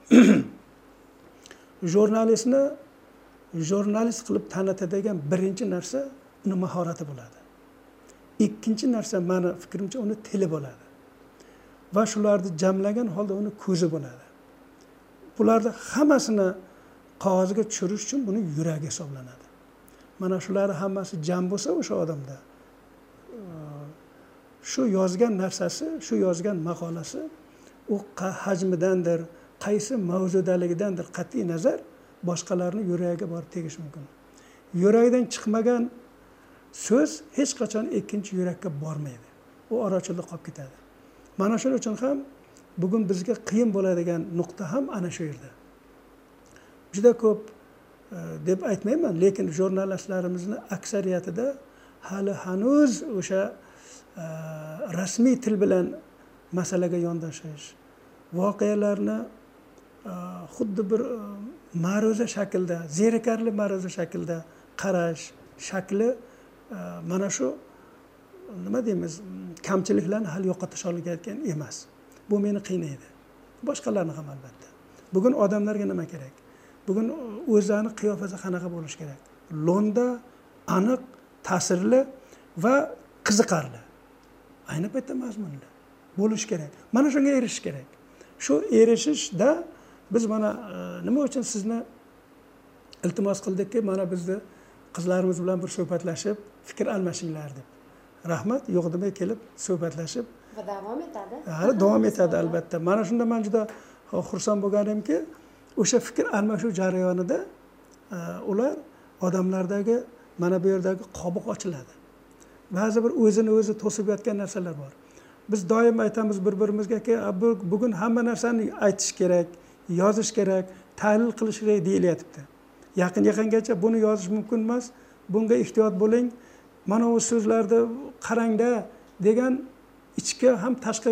B: Jurnalistni jurnalist qilib tanitadigan birinchi narsa uni mahorati bo'ladi. Ikkinchi narsa meni fikrimcha uni tili bo'ladi. Va shularni jamlagan holda uni ko'zi bo'ladi. Bularni hammasini qog'ozga tushirish uchun buni yuragi hisoblanadi. Mana shular hammasi jam bo'lsa o'sha odamda shu yozgan narsasi, shu yozgan maqolasi u hajmidandir, qaysi mavzudaligidandir qat'iy nazar boshqalarning yuragiga borib tegishi mumkin. Yuragidan chiqmagan so'z hech qachon ikkinchi yurakka bormaydi. U orachilik qolib ketadi. Mana shuning uchun ham bugun bizga qiyin bo'ladigan nuqta ham ana shu yerda. Juda ko'p deb aytmayman, lekin jurnalistlarimizni aksariyatida hali hanuz o'sha rasmiy til bilan masalaga yondashish, voqealarni xuddi bir ma'ruza shaklda, zerikarli ma'ruza shaklda qarash shakli mana shu nima deymiz, kamchiliklarni hali yo'qotish olayotgan emas. Bu meni qiynaydi. Boshqalarni ham albatta. Bugun odamlarga nima kerak? Bugun o'zlarining qiyofasi qanaqa bo'lishi kerak? Lo'nda, aniq, ta'sirli va qiziqarli. Ayni paytda mazmunli bo'lish kerak. Mana shunga erishish kerak. Shu erishishda biz mana nima uchun sizni iltimos qildikki, mana bizni qizlarimiz bilan bir suhbatlashib, fikr almashinglar deb. Rahmat, yo'q demay kelib suhbatlashib
A: va davom etadi.
B: Ha, davom etadi albatta. Mana shunda men juda xursand bo'lganimki, o'sha fikr almashuv jarayonida ular odamlardagi mana bu yerdagi qobiq ochiladi. Ba'zi bir o'zini o'zi to'sib yotgan narsalar bor. Biz doim aytamiz bir-birimizga-ki, bugun hamma narsani aytish kerak, yozish kerak, tahlil qilish kerak deyilyapti. Yaqin-yaqingacha buni yozish mumkin emas, bunga ehtiyot bo'ling. Mana bu so'zlarni qarangda degan ichki ham tashqi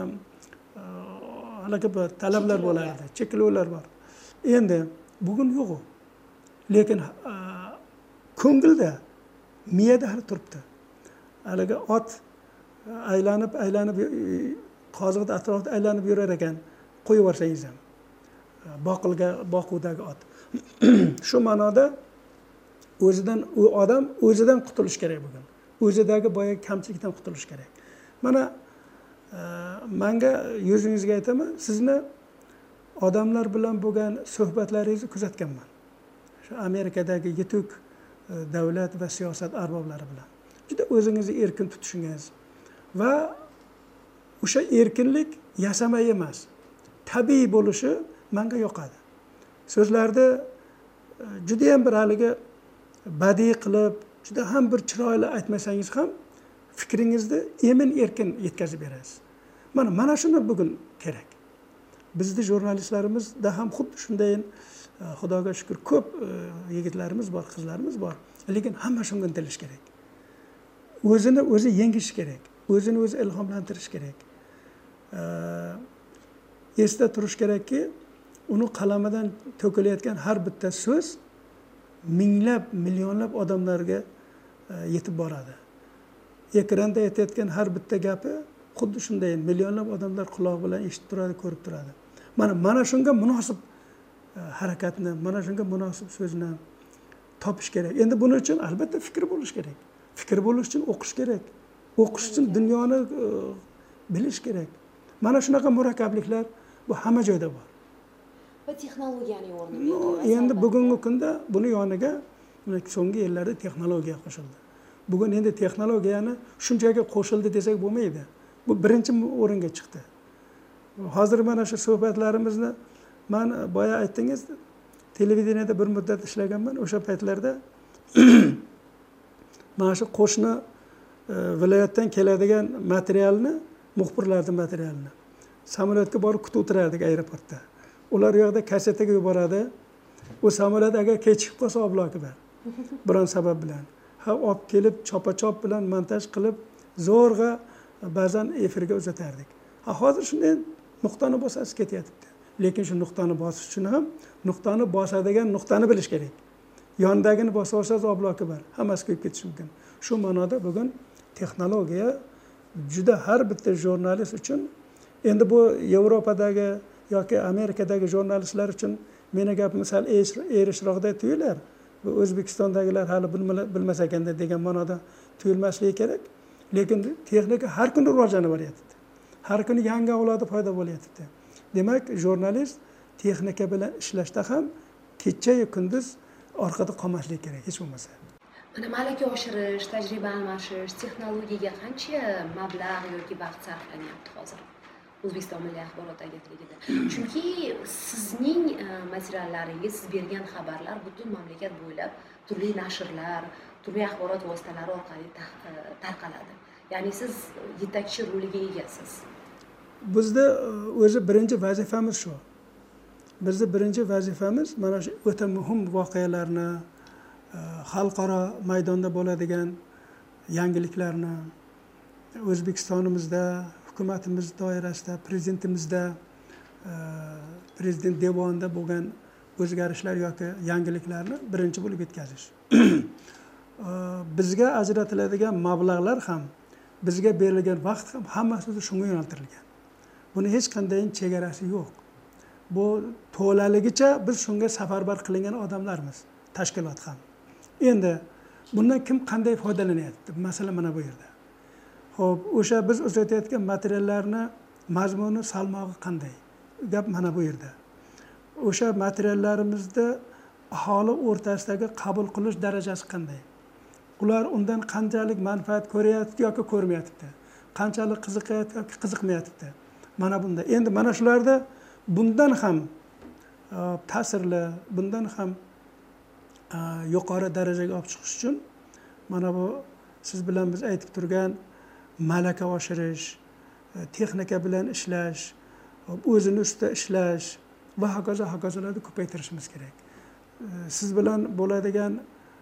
B: halaga bir talablar bo'lardi, cheklovlar bor. Endi bugun yo'q u. Lekin ko'ngilda, miyada hali turibdi. Haliga ot aylanib aylanib qoziqda atrofida aylanib yurar ekan, qo'yib yuborsangiz ham. Boqilga boquvdagi ot. Shu ma'noda o'zidan u odam o'zidan qutulish kerak bugun. O'zidagi boya kamchilikdan qutulish kerak. Mana menga yuzingizga aytaman, sizni odamlar bilan bo'lgan suhbatlaringizni kuzatganman. Shu Amerikadagi yetuk davlat va siyosat arboblari bilan. Juda o'zingizni erkin tutishingiz va o'sha erkinlik yasamay emas, tabiiy bo'lishi menga yoqadi. So'zlarda juda ham bir haliga badiiy qilib, juda ham bir chiroyli aytmasangiz ham fikringizni emin erkin yetkazib berasiz. Mana mana shuni bugun kerak. Bizning jurnalistlarimizda ham xuddi shunday, Xudoga shukr, ko'p yigitlarimiz bor, qizlarimiz bor. Lekin hamma shunga intilish kerak. O'zini o'zi yengish kerak. O'zini o'zi ilhomlantirish kerak. Esda turish kerakki, uni qalamidan to'kilayotgan har bitta so'z minglab, millionlab odamlarga yetib boradi. Ekranda aytayotgan har bitta gapi xuddi shunday millionlab odamlar quloq bilan eshitib turadi, ko'rib turadi. Mana mana shunga munosib harakatni, mana shunga munosib so'zni topish kerak. Endi buning uchun albatta fikr bo'lish kerak. Fikr bo'lish uchun o'qish kerak. O'qish uchun dunyoni bilish kerak. Mana shunaqa murakkabliklar bu hamma joyda bor.
A: Va texnologiyaning o'rni.
B: Endi bugungi kunda buni yoniga so'nggi yillarda texnologiya qo'shildi. Bugun endi texnologiyani shunchaki qo'shildi desak bo'lmaydi. Bu birinchi o'ringa chiqdi. Hozir mana shu suhbatlarimizni men boya aytdingiz, televideniyada bir muddat ishlaganman. O'sha paytlarda mana shu qo'shni viloyatdan keladigan materialni, muxbirlarning materialini samolyotga borib kutib o'tirardik aeroportda. Ular yoqda kasetaga yuboradi. U samolyot agar kechikib qolsa, obloki bor. Biron sabab bilan. Ha, olib kelib chopa-chop bilan montaj qilib, zo'rg'a ba'zan efirga uzatardik. Ha, hozir shunday nuqtani bosasiz ketyapti. Lekin shu nuqtani bosish uchun ham nuqtani bosadigan nuqtani bilish kerak. Yondagini bosib olsangiz obloki bor. Hammasi ko'yib ketishi mumkin. Shu ma'noda bugun texnologiya juda har bitta jurnalist uchun, endi bu Yevropadagi yoki Amerikadagi jurnalistlar uchun meni gapim sal erishroqda tuyular. Bu O'zbekistondagilar hali bilmas ekanda degan ma'noda tuyulmasligi kerak. Lekin texnika har kuni rivojlanib boryapti. Har kuni yangi avlodi paydo bo'lyapti. Demak, jurnalist texnika bilan ishlashda ham kecha-yu kunduz orqada qolmaslik kerak, hech bo'lmasa.
A: Mana malaka oshirish, tajriba almashish, texnologiyaga qancha mablag' yoki vaqt sarflanyapti hozir O'zbekiston Milliy axborot agentligida? Chunki sizning materiallaringiz, siz bergan xabarlar butun mamlakat bo'ylab turli nashrlar, turli axborot vositalari orqali tarqaladi. Ya'ni siz yetakchi roliga egasiz.
B: Bizda o'zi birinchi vazifamiz shu. Bizning birinchi vazifamiz mana shu o'ta muhim voqealarni, xalqaro maydonda bo'ladigan yangiliklarni O'zbekistonimizda, hukumatimiz doirasida, prezidentimizda, prezident devonida bo'lgan o'zgarishlar yoki yangiliklarni birinchi bo'lib yetkazish. Bizga ajratiladigan mablag'lar ham, bizga berilgan vaqt ham hammasi shunga yo'naltirilgan. Buni hech qanday chegarasi yo'q. Bu to'laligicha biz shunga safarbar qilingan odamlarmiz, tashkilot ham. Endi bundan kim qanday foydalanyapti? Masala mana bu yerda. Xo'p, o'sha biz uzatayotgan materiallarni mazmuni, salmog'i qanday? Gap mana bu yerda. O'sha materiallarimizda aholi o'rtasidagi qabul qilish darajasi qanday? Ular undan qanchalik manfaat ko'ryapti yoki ko'rmayapti? Qanchalik qiziqyapti yoki qiziqmayapti? Mana bunda. Endi mana shularda bundan ham ta'sirli, bundan ham yuqori darajaga olib chiqish uchun mana bu siz bilan biz aytib turgan malaka oshirish, texnika bilan ishlash, o'zini ustida ishlash va hokazo hokazolarni ko'paytirishimiz kerak. Siz bilan bo'ladigan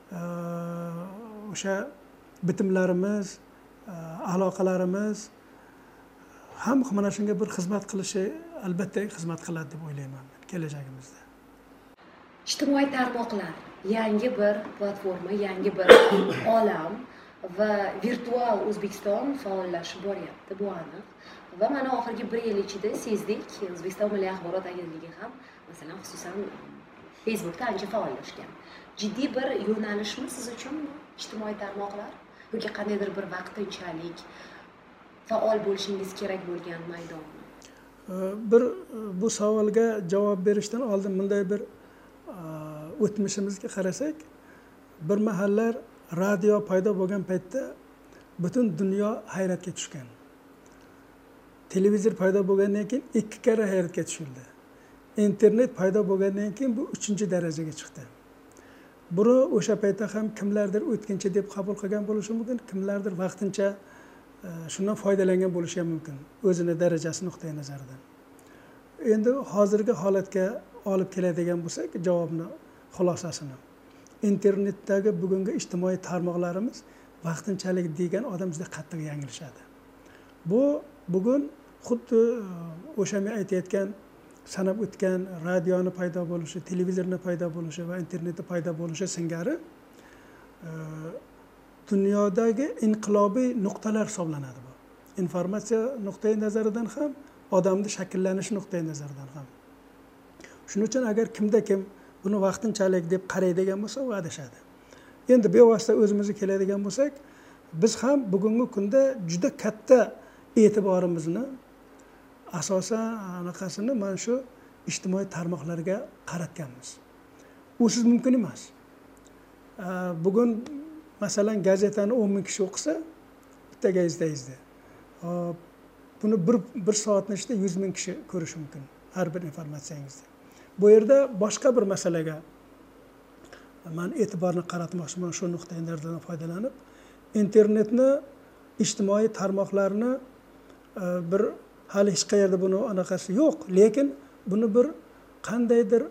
B: o'sha bitimlarimiz, aloqalarimiz ham mana shunga bir xizmat qilishi albatta xizmat qiladi deb o'ylayman kelajagimizda.
A: Ijtimoiy tarmoqlar yangi bir platforma, yangi bir olam va virtual O'zbekiston faollashib boryapti, bu aniq. Va mana oxirgi bir yil ichida sezdik, O'zbekiston Milliy axborot agentligi ham masalan xususan Facebookda ancha faollashgan. Jiddiy bir yo'nalishmi siz uchun ijtimoiy tarmoqlar yoki qandaydir bir vaqtinchalik faol bo'lishingiz kerak bo'lgan maydonmi?
B: Bir bu savolga javob berishdan oldin bunday bir o'tmishimizga qarasak, bir mahallar radio paydo bo'lgan paytda butun dunyo hayratga tushgan. Televizor paydo bo'lgandan keyin ikki karra hayratga tushildi. Internet paydo bo'lgandan keyin bu uchinchi darajaga chiqdi. Buni o'sha paytda ham kimlardir o'tkinchi deb qabul qilgan bo'lishi mumkin, kimlardir vaqtincha shundan foydalangan bo'lishi ham mumkin, o'zini darajasi nuqtai nazaridan. Endi hozirgi holatga olib keladigan bo'lsak, javobni xulosasini. Internetdagi bugungi ijtimoiy tarmoqlarimiz vaqtinchalik degan odam juda qattiq yanglishadi. Bu bugun xuddi o'sha men aytayotgan sanab o'tgan radioni paydo bo'lishi, televizorni paydo bo'lishi va internetni paydo bo'lishi singari dunyodagi inqilobiy nuqtalar hisoblanadi bu. Informatsiya nuqtai nazaridan ham, odamni shakllanish nuqtai nazaridan ham. Shuning uchun agar kimda kim buni vaqtinchalik deb qaraydigan bo'lsa, u adashadi. Endi bevosita o'zimizga keladigan bo'lsak, biz ham bugungi kunda juda katta e'tiborimizni asosan anaqasini mana shu ijtimoiy tarmoqlarga qaratganmiz. Usiz mumkin emas. Bugun masalan gazetani o'n ming kishi o'qisa, bitta gazetangizda buni bir bir soatning ichida yuz ming kishi ko'rishi mumkin har bir informatsiyangizni. Bu yerda boshqa bir masalaga men e'tiborni qaratmoqchiman, shu nuqtai nazardan foydalanib, internetni, ijtimoiy tarmoqlarni bir hali hech qayerda buni anaqasi yo'q, lekin buni bir qandaydir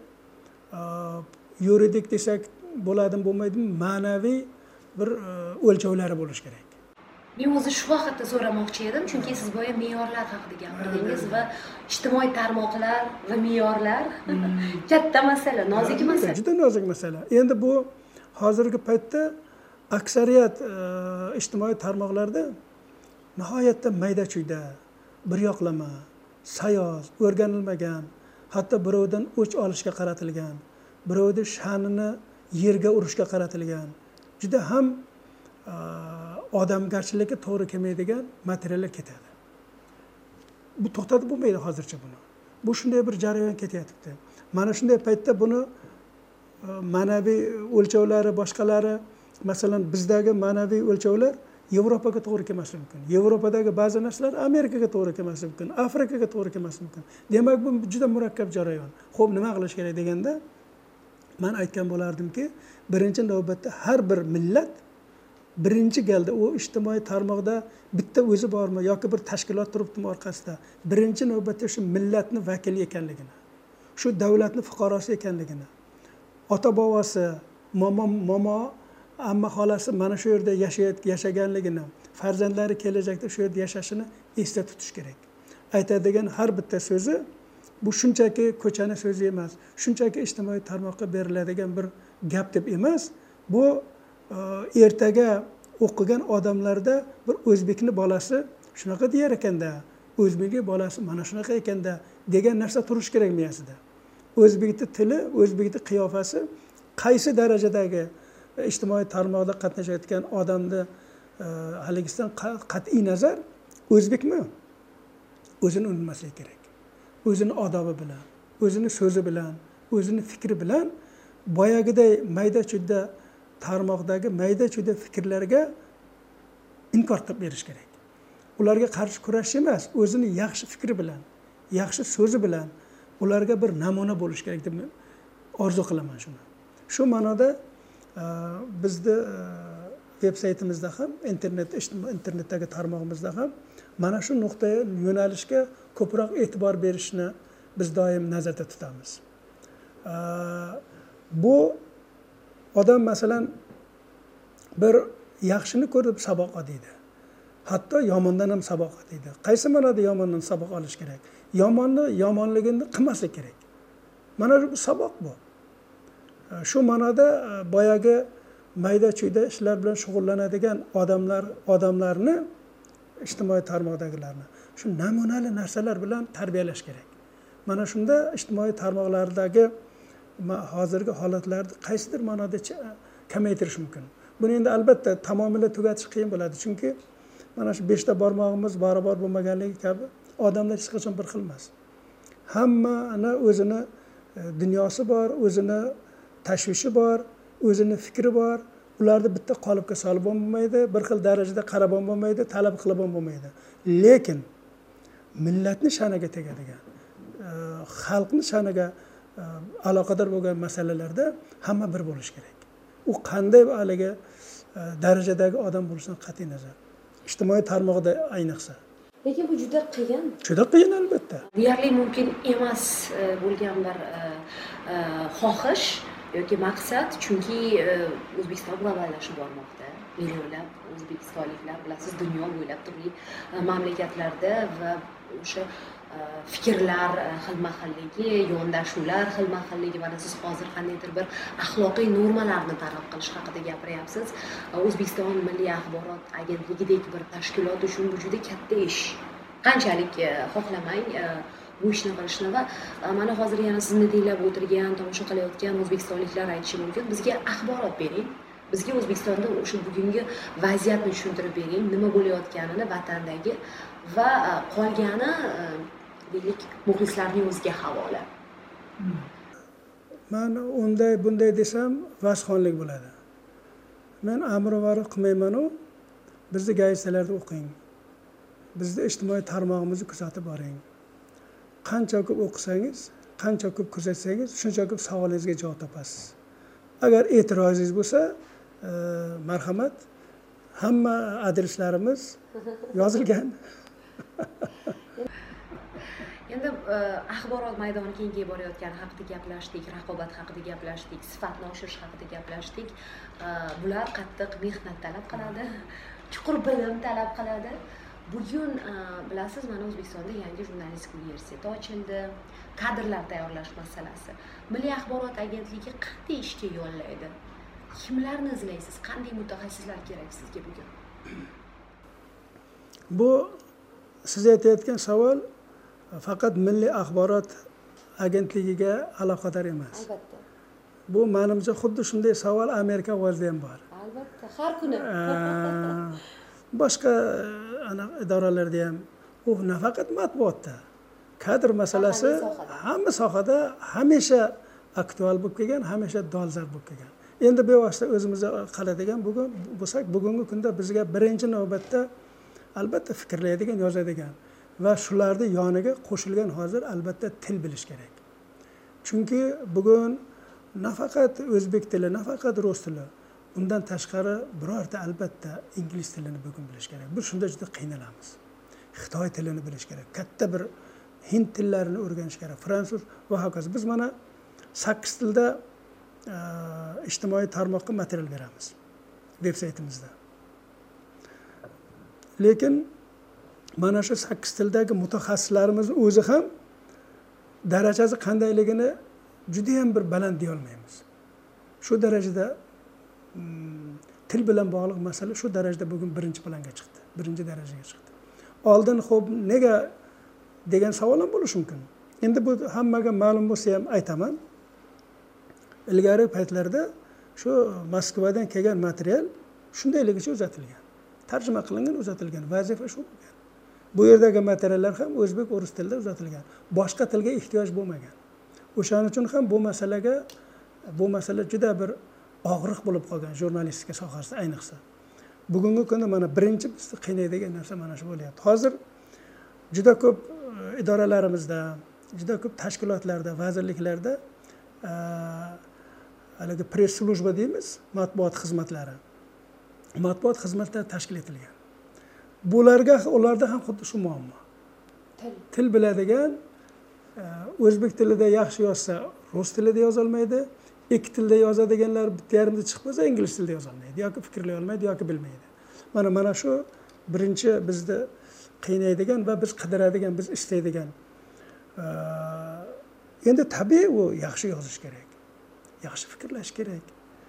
B: yuridik desak bo'ladimi bo'lmaydimi, ma'naviy bir o'lchovlari bo'lishi kerak.
A: Men o'zi shu vaqtda so'ramoqchi edim, chunki siz boya me'yorlar haqida gapirdingiz va ijtimoiy tarmoqlar va me'yorlar katta masala, nozik masala.
B: Juda nozik masala. Endi bu hozirgi paytda aksariyat ijtimoiy tarmoqlarda nihoyatda mayda-chuyda, bir yoqlama, sayoz, o'rganilmagan, hatto birovdan o'ch olishga qaratilgan, birovning sha'nini yerga urishga qaratilgan, juda ham odamgarchilikka to'g'ri kelmaydigan materiallar ketadi. Bu to'xtatib bo'lmaydi hozircha buni. Bu shunday bir jarayon ketyapti. Mana shunday paytda buni ma'naviy o'lchovlari, boshqalari, masalan bizdagi ma'naviy o'lchovlar Yevropaga to'g'ri kelmasligi mumkin. Yevropadagi ba'zi narsalar Amerikaga to'g'ri kelmasligi mumkin, Afrikaga to'g'ri kelmasligi mumkin. Demak, bu juda murakkab jarayon. Xo'p, nima qilish kerak deganda, men aytgan bo'lardimki, birinchi navbatda har bir millat birinchi galda u ijtimoiy tarmoqda bitta o'zi bormi yoki bir tashkilot turibdimi orqasida, birinchi navbatda shu millatni vakili ekanligini, shu davlatni fuqarosi ekanligini, ota bobosi, momo momo amma xolasi mana shu yerda yashaganligini, farzandlari kelajakda shu yerda yashashini esda tutish kerak. Aytadigan har bitta so'zi bu shunchaki ko'chani so'zi emas, shunchaki ijtimoiy tarmoqqa beriladigan bir gap deb emas. Bu ertaga o'qigan odamlarda bir o'zbekni bolasi shunaqa deyar ekanda, o'zbekning bolasi mana shunaqa ekanda degan narsa turish kerak miyasida. O'zbekning tili, o'zbekning qiyofasi qaysi darajadagi ijtimoiy tarmoqda qatnashayotgan odamni haligisidan qat'iy nazar o'zbekmi? O'zini unutmaslik kerak. O'zini odobi bilan, o'zini so'zi bilan, o'zini fikri bilan boyagiday mayda-chuyda tarmoqdagi mayda-chuyda fikrlarga inkor qilib berish kerak. Ularga qarshi kurashish emas, o'zini yaxshi fikri bilan, yaxshi so'zi bilan ularga bir namuna bo'lish kerak deb orzu qilaman shuni. Shu ma'noda bizni veb-saytimizda ham, internet internetdagi tarmog'imizda ham mana shu nuqtai yo'nalishga ko'proq e'tibor berishni biz doim nazarda tutamiz. Bu odam masalan bir yaxshini ko'rib saboq oladi. Hatto yomondan ham saboq oladi. Qaysi ma'noda yomondan saboq olish kerak? Yomonni yomonligini qilmaslik kerak. Mana bu saboq bu. Shu ma'noda boyagi mayda-chuyda ishlar bilan shug'ullanadigan odamlar, odamlarni, ijtimoiy tarmoqdagilarni shu namunali narsalar bilan tarbiyalash kerak. Mana shunda ijtimoiy tarmoqlardagi hozirgi holatlarni qaysidir ma'noda kamaytirish mumkin. Buni endi albatta tamomila tugatish qiyin bo'ladi, chunki mana shu beshta barmog'imiz barobar bo'lmaganligi kabi odamlar hech qachon bir xil emas. Hammani o'zini dunyosi bor, o'zini tashvishi bor, o'zini fikri bor. Ularni bitta qolipga solib bo'lmaydi, bir xil darajada qarab bo'lmaydi, talab qilib bo'lmaydi. Lekin millatni sha'niga tegadigan, xalqni sha'niga aloqador bo'lgan masalalarda hamma bir bo'lish kerak. U qanday haligi darajadagi odam bo'lishidan qat'iy nazar. Ijtimoiy tarmoqda ayniqsa.
A: Lekin bu juda qiyin.
B: Juda qiyin albatta.
A: Deyarli mumkin emas bo'lgan bir xohish yoki maqsad, chunki O'zbekiston globallashib bormoqda. Millionlab o'zbekistonliklar bilasiz, dunyo bo'ylab turli mamlakatlarda va o'sha fikrlar xilma-xilligi, yondashuvlar xilma-xilligi, mana siz hozir qandaydir bir axloqiy normalarni targ'ib qilish haqida gapiryapsiz. O'zbekiston Milliy axborot agentligidek bir tashkilot uchun bu juda katta ish. Qanchalik xohlamang bu ishni qilishni va mana hozir yana sizni tinglab o'tirgan, tomosha qilayotgan o'zbekistonliklar aytishi mumkin, bizga axborot bering. Bizga O'zbekistonda o'sha bugungi vaziyatni tushuntirib bering, nima bo'layotganini vatandagi va qolgani deylik muxlislarning o'ziga havola.
B: Men unday bunday desam vasxonlik bo'ladi. Men amr va ma'ruf qilmayman-u, bizni gazetalarda o'qing. Bizni ijtimoiy tarmog'imizni kuzatib boring. Qancha ko'p o'qisangiz, qancha ko'p kuzatsangiz, shuncha ko'p savolingizga javob topasiz. Agar e'tirozingiz bo'lsa, e, marhamat, hamma adreslarimiz yozilgan.
A: Endi axborot maydoni kengayib borayotgani haqida gaplashdik, raqobat haqida gaplashdik, sifatni oshirish haqida gaplashdik. Bular qattiq mehnat talab qiladi, chuqur bilim talab qiladi. Bugun bilasiz, mana O'zbekistonda yangi jurnalistika universiteti ochildi. Kadrlar tayyorlash masalasi. Milliy axborot agentligi qanday ishga yo'llaydi? Kimlarni izlaysiz? Qanday mutaxassislar kerak sizga bugun?
B: Bu siz aytayotgan savol faqat Milliy axborot agentligiga aloqador emas.
A: Albatta.
B: Bu menimcha xuddi shunday savol Amerika ovozida ham bor.
A: Albatta, har kuni.
B: Boshqa ana idoralarda ham, u nafaqat matbuotda, kadr masalasi hamma sohada hamisha aktual bo'lib kelgan, hamisha dolzarb bo'lib kelgan. Endi bevosita o'zimizga qaraydigan bugun bo'lsak, bugungi kunda bizga birinchi navbatda albatta fikrlaydigan, yozadigan va shularni yoniga qo'shilgan hozir albatta til bilish kerak. Chunki bugun nafaqat o'zbek tili, nafaqat rus tili, undan tashqari birorta albatta ingliz tilini bugun bilish kerak. Biz shunda juda qiynalamiz. Xitoy tilini bilish kerak. Katta bir hind tillarini o'rganish kerak. Fransuz va hokazo. Biz mana sakkiz tilda ijtimoiy tarmoqqa material beramiz veb-saytimizda. Lekin mana shu sakkiz tildagi mutaxassislarimiz o'zi ham darajasi qandayligini juda ham bir baland deya olmaymiz. Shu darajada til bilan bog'liq masala shu darajada bugun birinchi planga chiqdi, birinchi darajaga chiqdi. Oldin xo'p nega degan savol ham bo'lishi mumkin. Endi bu hammaga ma'lum bo'lsa ham aytaman. Ilgari paytlarda shu Moskvadan kelgan material shundayligicha uzatilgan. Tarjima qilingan, uzatilgan. Vazifa shu bo'lgan. Bu yerdagi materiallar ham o'zbek, o'rus tilida uzatilgan. Boshqa tilga ehtiyoj bo'lmagan. O'shaning uchun ham bu masalaga bu masala juda bir og'riq bo'lib qolgan jurnalistika sohasida ayniqsa. Bugungi kunda mana birinchi bizni qiynaydigan narsa mana shu bo'lyapti. Hozir juda ko'p idoralarimizda, juda ko'p tashkilotlarda, vazirliklarda haligi press slujba deymiz, matbuot xizmatlari. Matbuot xizmatlari tashkil etilgan. Bularga ularda ham xuddi shu muammo. Til. Til biladigan, o'zbek tilida yaxshi yozsa, rus tilida yoza olmaydi. Ikki tilda yozadiganlar bitta yarimda chiqib bo'lsa, ingliz tilida yoza olmaydi yoki fikrlay olmaydi yoki bilmaydi. Mana mana shu birinchi bizni qiynaydigan va biz qidiradigan, biz istaydigan. Endi tabiiy u yaxshi yozish kerak. Yaxshi fikrlash kerak.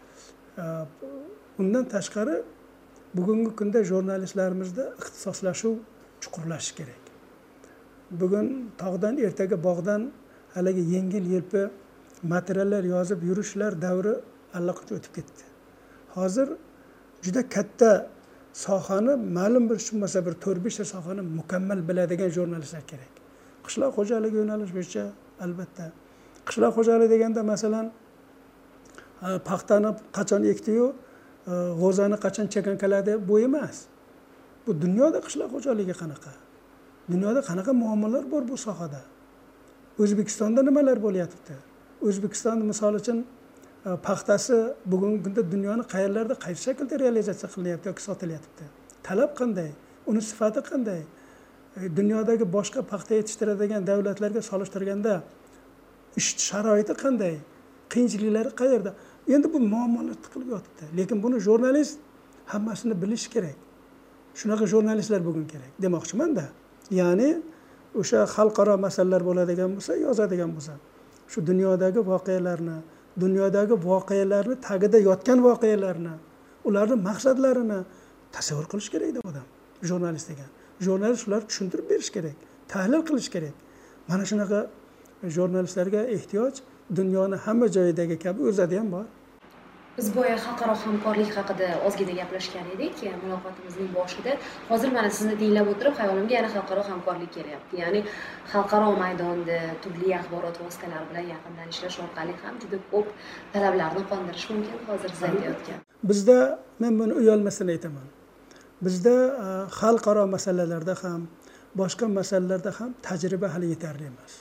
B: Undan tashqari bugungi kunda jurnalistlarimizda ixtisoslashuv chuqurlashishi kerak. Bugun tog'dan ertaga bog'dan haligi yengil-yelpi materiallar yozib yurishlar davri allaqachon o'tib ketdi. Hozir juda katta sohani, ma'lum bir tushunmasa bir to'rt besh ta sohani mukammal biladigan jurnalistlar kerak. Qishloq xo'jaligi yo'nalish bo'yicha albatta. Qishloq xo'jaligi deganda masalan paxtani qachon ekdi-yu, g'o'zani qachon chakankaladi bu emas. Bu dunyoda qishloq xo'jaligi qanaqa? Dunyoda qanaqa muammolar bor bu sohada? O'zbekistonda nimalar bo'lyapti? O'zbekiston misol uchun paxtasi bugungi kunda dunyoni qayerlarda qaysi shaklda realizatsiya qilinyapti yoki sotilyapti? Talab qanday? Uni sifati qanday? Dunyodagi boshqa paxta yetishtiradigan davlatlarga solishtirganda ish sharoiti qanday? Qiyinchiliklari qayerda? Endi bu muammolar tiqilib yotibdi. Lekin buni jurnalist hammasini bilishi kerak. Shunaqa jurnalistlar bugun kerak demoqchiman-da. Ya'ni o'sha xalqaro masalalar bo'ladigan bo'lsa, yozadigan bo'lsa, shu dunyodagi voqealarni, dunyodagi voqealarni tagida yotgan voqealarni, ularning maqsadlarini tasavvur qilish kerak deb odam, jurnalist degan. Jurnalist ularni tushuntirib berish kerak, tahlil qilish kerak. Mana shunaqa jurnalistlarga ehtiyoj dunyoni hamma joyidagi kabi o'zida ham bor.
A: Biz boya xalqaro hamkorlik haqida ozgina gaplashgan edik muloqotimizning boshida. Hozir mana sizni tinglab o'tirib xayolimga yana xalqaro hamkorlik kelyapti. Ya'ni xalqaro maydonda turli axborot vositalari bilan yaqindan ishlash orqali ham juda ko'p talablarni qondirish mumkin hozir siz aytayotgan.
B: Bizda men buni uyalmasdan aytaman. Bizda xalqaro masalalarda ham, boshqa masalalarda ham tajriba hali yetarli emas.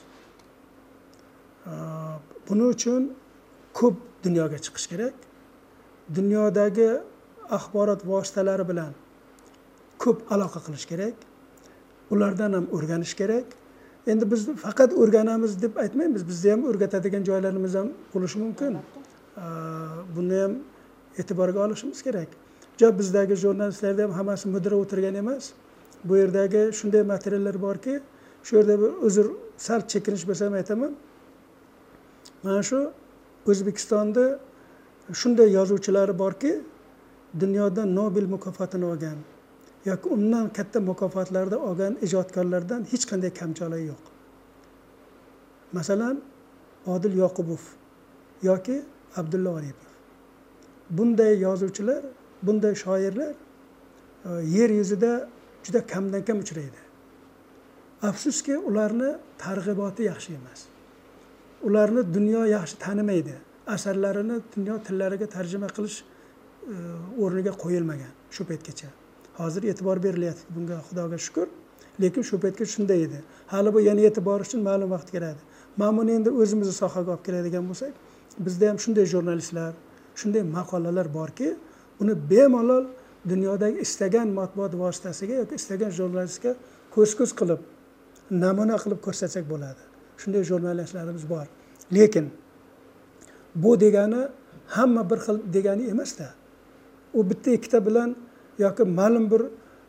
B: Buning uchun ko'p dunyoga chiqish kerak. Dunyodagi axborot vositalari bilan ko'p aloqa qilish kerak. Ulardan ham o'rganish kerak. Endi biz faqat o'rganamiz deb aytmaymiz. Bizda ham o'rgatadigan joylarimiz ham bo'lishi mumkin. Buni ham e'tiborga olishimiz kerak. Jo bizdagi jurnalistlarda ham hammasi mudira o'tirgan emas. Bu yerdagi shunday materiallar borki, shu yerda bir uzr sal chekinish bo'lsa ham aytaman. Mana shu O'zbekistonda shunday yozuvchilari borki, dunyoda Nobel mukofotini olgan yoki undan katta mukofotlarda olgan ijodkorlardan hech qanday kamchiligi yo'q. Masalan, Odil Yoqubov yoki Abdulla Aripov. Bunday yozuvchilar, bunday shoirlar yer yuzida juda kamdan kam uchraydi. Afsuski, ularni targ'iboti yaxshi emas. Ularni dunyo yaxshi tanimaydi. Asarlarini dunyo tillariga tarjima qilish o'rniga qo'yilmagan shu paytgacha. Hozir e'tibor berilyapti bunga, Xudoga shukr. Lekin shu paytga shunday edi. Hali bu yana e'tibor uchun ma'lum vaqt kerak. Mana buni endi o'zimizni sohaga olib keladigan bo'lsak, bizda ham shunday jurnalistlar, shunday maqolalar borki, uni bemalol dunyodagi istagan matbuot vositasiga yoki istagan jurnalistga ko'z-ko'z qilib, namuna qilib ko'rsatsak bo'ladi. Shunday jurnalistlarimiz bor. Lekin bu degani hamma bir xil degani emas-da. U bitta ikkita bilan yoki ma'lum bir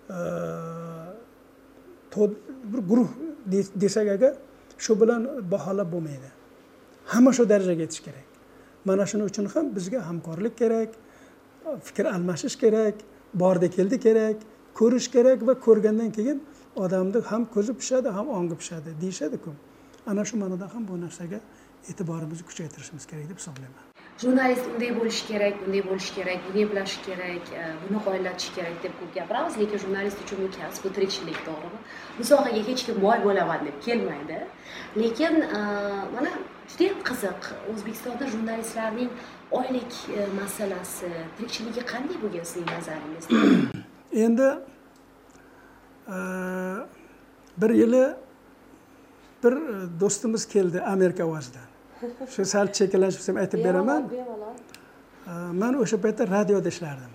B: bir guruh desak agar, shu bilan baholab bo'lmaydi. Hamma shu darajaga yetish kerak. Mana shuning uchun ham bizga hamkorlik kerak, fikr almashish kerak, borda keldi kerak, ko'rish kerak va ko'rgandan keyin odamni ham ko'zi pishadi, ham ongi pishadi deyishadi-ku. Ana shu ma'noda ham bu narsaga e'tiborimizni kuchaytirishimiz kerak deb hisoblayman.
A: Jurnalist unday bo'lishi kerak, bunday bo'lishi kerak, buni eplashi kerak, buni qo'llatish kerak deb ko'p gapiramiz, lekin jurnalist uchun bu kasb, bu tirikchilik, to'g'rimi? Bu sohaga hech kim boy bo'laman deb kelmaydi. Lekin mana juda ham qiziq, O'zbekistonda jurnalistlarning oylik masalasi, tirikchiligi qanday bo'lgan sizning nazaringizda?
B: Endi bir yili bir do'stimiz keldi Amerika ovozidan. Shu sal cheklanish bo'lsa aytib beraman. Men o'sha paytda radioda ishlardim.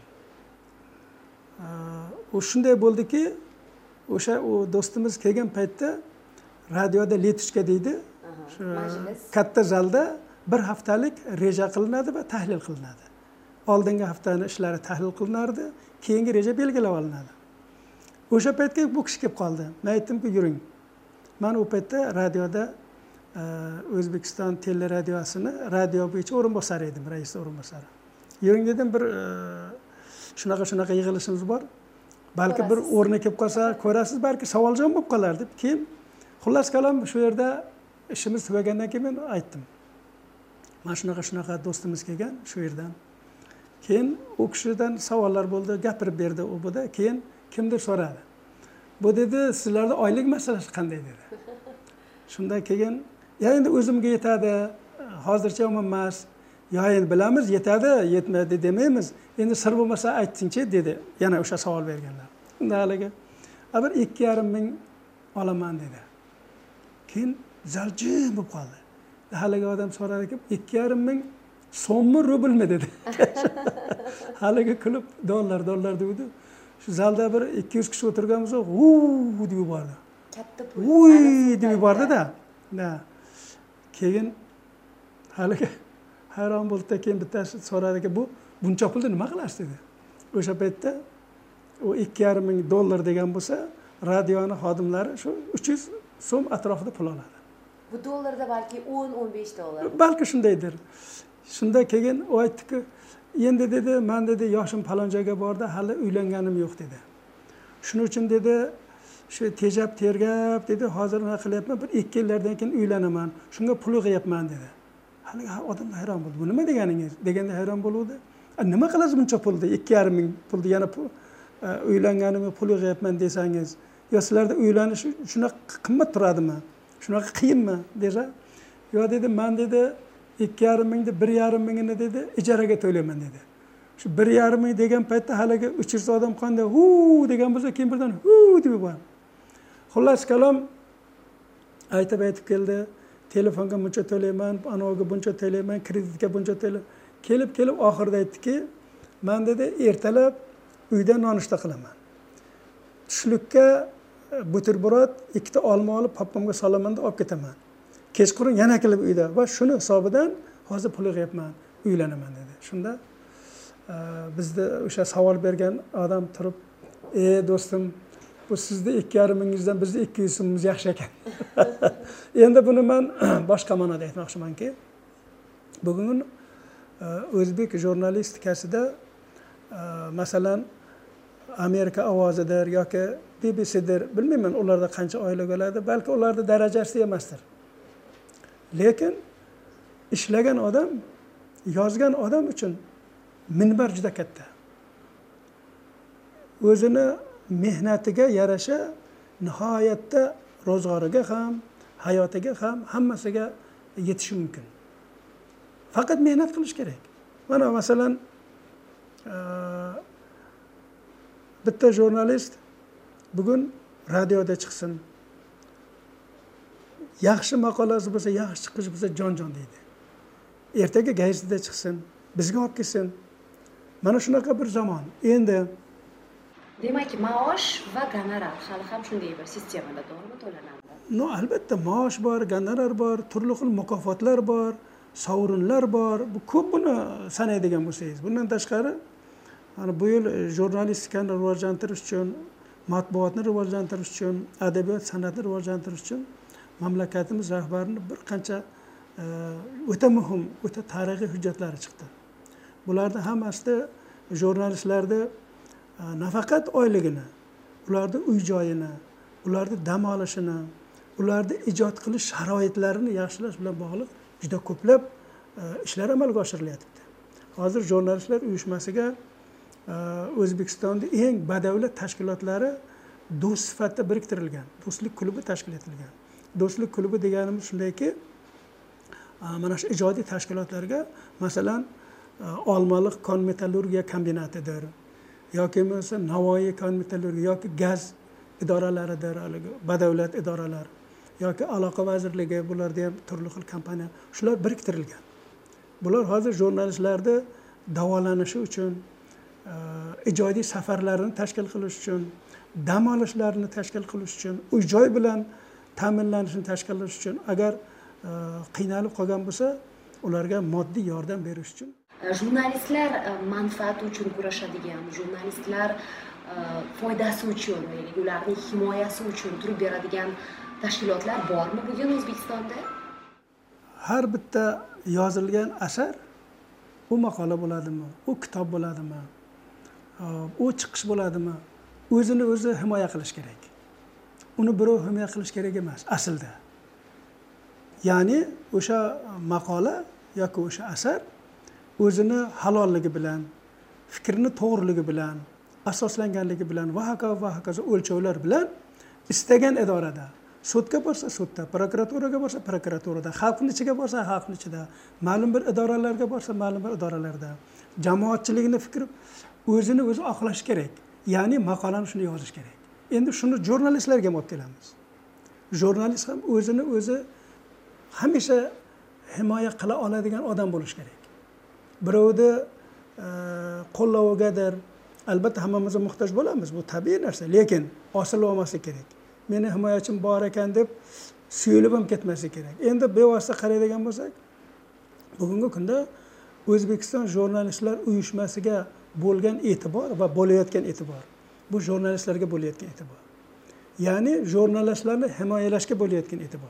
B: U shunday bo'ldiki, o'sha u do'stimiz kelgan paytda radioda Letushka deydi. Shu katta zalda bir haftalik reja qilinadi va tahlil qilinadi. Oldingi haftani ishlari tahlil qilinardi, keyingi reja belgilab olinadi. O'sha paytga bu kishi kelib qoldi. Men aytdimki, yuring. Men u paytda radioda O'zbekiston teleradiyosini radio bo'yicha o'rinbosar edim, rais o'rinbosari. Yuring dedim, bir shunaqa shunaqa yig'ilishimiz bor. Balki bir o'rni kelib qolsa, ko'rasiz, balki savoljon bo'lib qolar deb. Keyin xullas kalom shu yerda ishimiz tugagandan keyin men aytdim. Mana shunaqa shunaqa do'stimiz kelgan shu yerdan. Keyin u kishidan savollar bo'ldi, gapirib berdi u buda. Keyin kimdir so'radi. Bu dedi, sizlarda oylik masalasi qanday dedi. Shundan keyin, ya endi o'zimga yetadi, hozircha umuman emas. Ya endi bilamiz, yetadi, yetmaydi demaymiz. Endi sir bo'lmasa aytingchi dedi. Yana o'sha savol berganlar. Unda haliga bir ikki yarim ming olaman dedi. Keyin zaljim bo'lib qoldi. Haliga odam so'radi-ki, ikki yarim ming so'mmi, rublmi dedi. Haliga kulib dollar, dollar dedi. Shu zalda bir ikki yuz kishi o'tirganmiz, "Uu" deb yubordi.
A: Katta pul.
B: "Uy" deb yubordi-da. Da. Keyin haliga hayron bo'ldi, keyin bittasi so'radiki, "Bu buncha pulni nima qilasiz?" dedi. O'sha paytda u ikki yarim ming dollar degan bo'lsa, radioni xodimlari shu uch yuz so'm atrofida pul oladi.
A: Bu dollarda balki o'n o'n besh dollar.
B: Balki shundaydir. Shunda keyin u aytdiki, "Endi dedi, men dedi, yoshim falon joyga bordi, hali uylanganim yo'q" dedi. Shuning uchun dedi, shu tejab tergab dedi, hozir nima qilyapman, bir ikki yillardan keyin uylanaman. Shunga pul yig'yapman dedi. Hali odam hayron bo'ldi. Bu nima deganingiz? Deganda hayron bo'ldi. nima qilasiz buncha pulni, ikki yarim ming pulni yana uylanganimga pul yig'yapman desangiz, yo sizlarda uylanish shunaqa qimmat turadimi, shunaqa qiyinmi desa, yo dedi, men dedi ikki yarim mingni bir yarim mingini dedi ijaraga to'layman dedi. Shu bir yarim ming degan paytda haligi uchirsa odam qanday hu degan bo'lsa, keyin birdan hu deb qo'yadi. Xullas kalom aytib aytib keldi, telefonga buncha to'layman, anoga buncha to'layman, kreditga buncha to'layman. Kelib kelib oxirida aytdiki, men dedi ertalab uyda nonushta qilaman. Tushlikka buterbrod, ikkita olma olib papamga solaman deb olib ketaman. Kechqurun yana kelib uyda va shuni hisobidan hozir pul yig'yapman, uylanaman dedi. Shunda bizda o'sha savol bergan odam turib, "Ey do'stim, bu sizni ikki yarim mingizdan bizni ikki yuz so'mimiz yaxshi ekan." Endi buni men boshqa ma'noda aytmoqchimanki, bugun o'zbek jurnalistikasida masalan Amerika ovozidir yoki B B C'dir, bilmayman ularda qancha oylik oladi, balki ularda darajasi emasdir. Lekin ishlagan odam, yozgan odam uchun minbar juda katta. O'zini mehnatiga yarasha nihoyatda ro'zg'origa ham, hayotiga ham, hammasiga yetishi mumkin. Faqat mehnat qilish kerak. Mana masalan bitta jurnalist bugun radioda chiqsin, yaxshi maqolasi bo'lsa, yaxshi chiqish bo'lsa jon-jon deydi. Ertaga gazetada chiqsin, bizga olib kelsin. Mana shunaqa bir zamon. Endi
A: demak, maosh va gonorar hali ham shunday bir sistemada to'g'rimi to'lanadi?
B: No, albatta maosh bor, gonorar bor, turli xil mukofotlar bor, sovrinlar bor. Bu ko'p buni sanaydigan bo'lsangiz. Bundan tashqari, mana bu yil jurnalistikani rivojlantirish uchun, matbuotni rivojlantirish uchun, adabiyot san'atni rivojlantirish uchun mamlakatimiz rahbarining bir qancha o'ta muhim, o'ta tarixiy hujjatlari chiqdi. Bularning hammasida jurnalistlarda nafaqat oyligini, ularning uy joyini, ularning dam olishini, ularning ijod qilish sharoitlarini yaxshilash bilan bog'liq juda ko'plab ishlar amalga oshirilyapti. Hozir jurnalistlar uyushmasiga O'zbekistonning eng badavlat tashkilotlari do'st sifatida biriktirilgan. Do'stlik klubi tashkil etilgan. Do'stlik klubi deganimiz shundayki, mana shu ijodiy tashkilotlarga masalan Olmaliq kon-metallurgiya kombinatidir yoki masalan Navoiy kon-metallurgiya yoki gaz idoralaridir, badavlat idoralar yoki aloqa vazirligi, bularda ham turli xil kompaniya, shular biriktirilgan. Bular hozir jurnalistlarni davolanishi uchun, ijodiy safarlarini tashkil qilish uchun, dam olishlarini tashkil qilish uchun, uy joy bilan ta'minlanishini tashkil qilish uchun, agar qiynalib qolgan bo'lsa, ularga moddiy yordam berish uchun.
A: Jurnalistlar manfaati uchun kurashadigan, jurnalistlar foydasi uchun, ya'ni ularning himoyasi uchun turib beradigan tashkilotlar bormi bugun O'zbekistonda?
B: Har bitta yozilgan asar, u maqola bo'ladimi, u kitob bo'ladimi, u chiqish bo'ladimi, o'zini o'zi himoya qilish kerak. Uni birov himoya qilish kerak emas aslida. Ya'ni o'sha maqola yoki o'sha asar o'zini halolligi bilan, fikrni to'g'riligi bilan, asoslanganligi bilan va hokazo va hokazo o'lchovlar bilan istagan idorada, sudga borsa sudda, prokuraturaga borsa prokuraturada, xalqning ichiga borsa xalqning ichida, ma'lum bir idoralarga borsa ma'lum bir idoralarda, jamoatchilikning fikri o'zini o'zi oqlash kerak. Ya'ni maqolani shuni yozish kerak. Endi shuni jurnalistlarga olib kelamiz. Jurnalist ham o'zini o'zi hamisha himoya qila oladigan odam bo'lish kerak. Birovni qo'llavigadir, albatta hammamiz muhtoj bo'lamiz, bu tabiiy narsa, lekin osilib olmaslik kerak. Meni himoyachim bor ekan deb suyulib ham ketmaslik kerak. Endi bevosita qaraydigan bo'lsak, bugungi kunda O'zbekiston jurnalistlar uyushmasiga bo'lgan e'tibor va bo'layotgan e'tibor, bu jurnalistlarga bo'layotgan e'tibor. Ya'ni jurnalistlarni himoyalashga bo'layotgan e'tibor.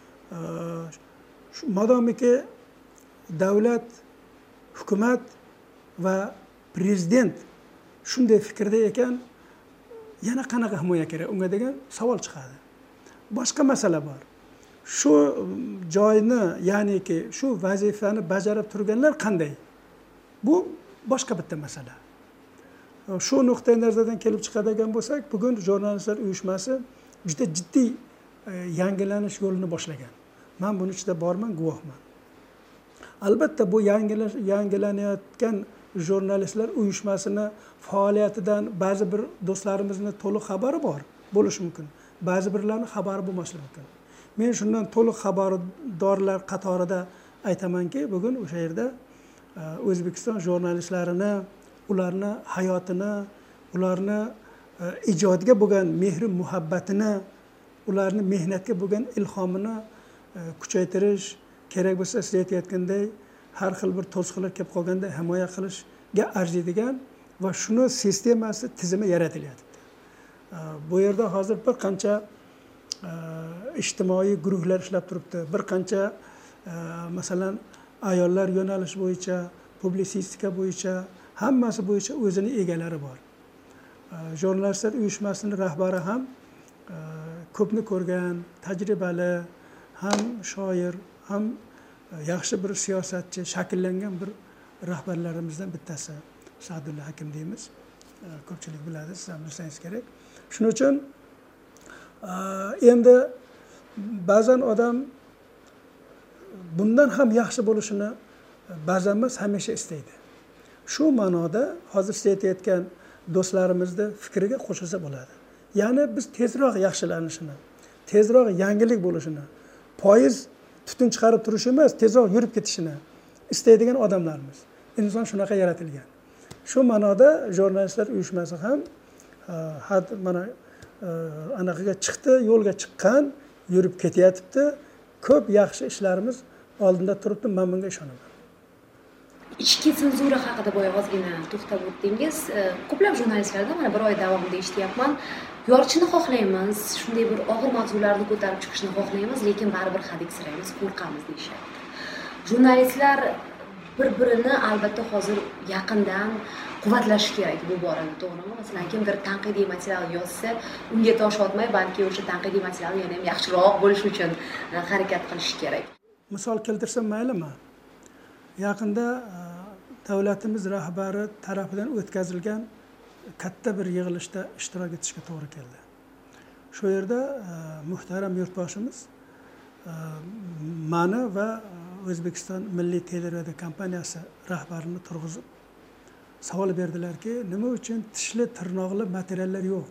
B: Modomiki davlat, hukumat va prezident shunday fikrda ekan, yana qanaqa himoya kerak unga degan savol chiqadi. Boshqa masala bor. Shu joyni, ya'niki shu vazifani bajarib turganlar qanday? Bu boshqa bitta masala. Shu nuqtai nazardan kelib chiqadigan bo'lsak, bugun jurnalistlar uyushmasi juda jiddiy yangilanish yo'lini boshlagan. Men buni ichida borman, guvohman. Albatta bu yangilanayotgan jurnalistlar uyushmasini faoliyatidan ba'zi bir do'stlarimizni to'liq xabari bor bo'lishi mumkin. Ba'zi birlarni xabari bo'lmasligi mumkin. Men shundan to'liq xabardorlar qatorida aytamanki, bugun o'sha yerda O'zbekiston jurnalistlarini, ularni hayotini, ularni ijodga bo'lgan mehr muhabbatini, ularni mehnatga bo'lgan ilhomini kuchaytirish, kerak bo'lsa siz aytayotganday har xil bir to'siqlar kelib qolganda himoya qilishga arziydigan va shuni sistemasi, tizimi yaratilyapti. Bu yerda hozir bir qancha ijtimoiy guruhlar ishlab turibdi. Bir qancha masalan ayollar yo'nalish bo'yicha, publisistika bo'yicha, hammasi bo'yicha o'zining egalari bor. Jurnalistlar uyushmasining rahbari ham ko'pni ko'rgan, tajribali, ham shoir, ham yaxshi bir siyosatchi, shakllangan bir rahbarlarimizdan bittasi Sa'dulla Hakim deymiz. Ko'pchilik biladi, siz ham bilsangiz kerak. Shuning uchun endi ba'zan odam bundan ham yaxshi bo'lishini ba'zan emas, hamisha istaydi. Shu ma'noda hozir siz aytayotgan do'stlarimizni fikriga qo'shilsa bo'ladi. Ya'ni biz tezroq yaxshilanishini, tezroq yangilik bo'lishini, poyiz tutun chiqarib turishi emas, tezroq yurib ketishini istaydigan odamlarmiz. Inson shunaqa yaratilgan. Shu ma'noda jurnalistlar uyushmasi ham had mana anaqaga chiqdi, yo'lga chiqqan, yurib ketyapti. Ko'p yaxshi ishlarimiz oldinda turibdi, men bunga ishonaman.
A: Ichki senzura haqida boya ozgina to'xtab o'tdingiz. Ko'plab jurnalistlardan mana bir oy davomida eshityapman. Yorishni xohlaymiz, shunday bir og'ir mavzularni ko'tarib chiqishni xohlaymiz, lekin baribir hadiksiraymiz, qo'rqamiz deyishyapti. Jurnalistlar bir-birini albatta hozir yaqindan quvvatlash kerak bu borada, to'g'rimi? Masalan, kimdir tanqidiy material yozsa, unga tosh otmay, balki o'sha tanqidiy materialni yana ham yaxshiroq bo'lish uchun harakat qilish kerak.
B: Misol keltirsam maylimi? Yaqinda davlatimiz rahbari tarafidan o'tkazilgan katta bir yig'ilishda ishtirok etishga to'g'ri keldi. Shu yerda muhtaram yurtboshimiz mani va O'zbekiston Milliy teleradioda kompaniyasi rahbarini turg'izib savol berdilarki, nima uchun tishli tirnoqli materiallar yo'q?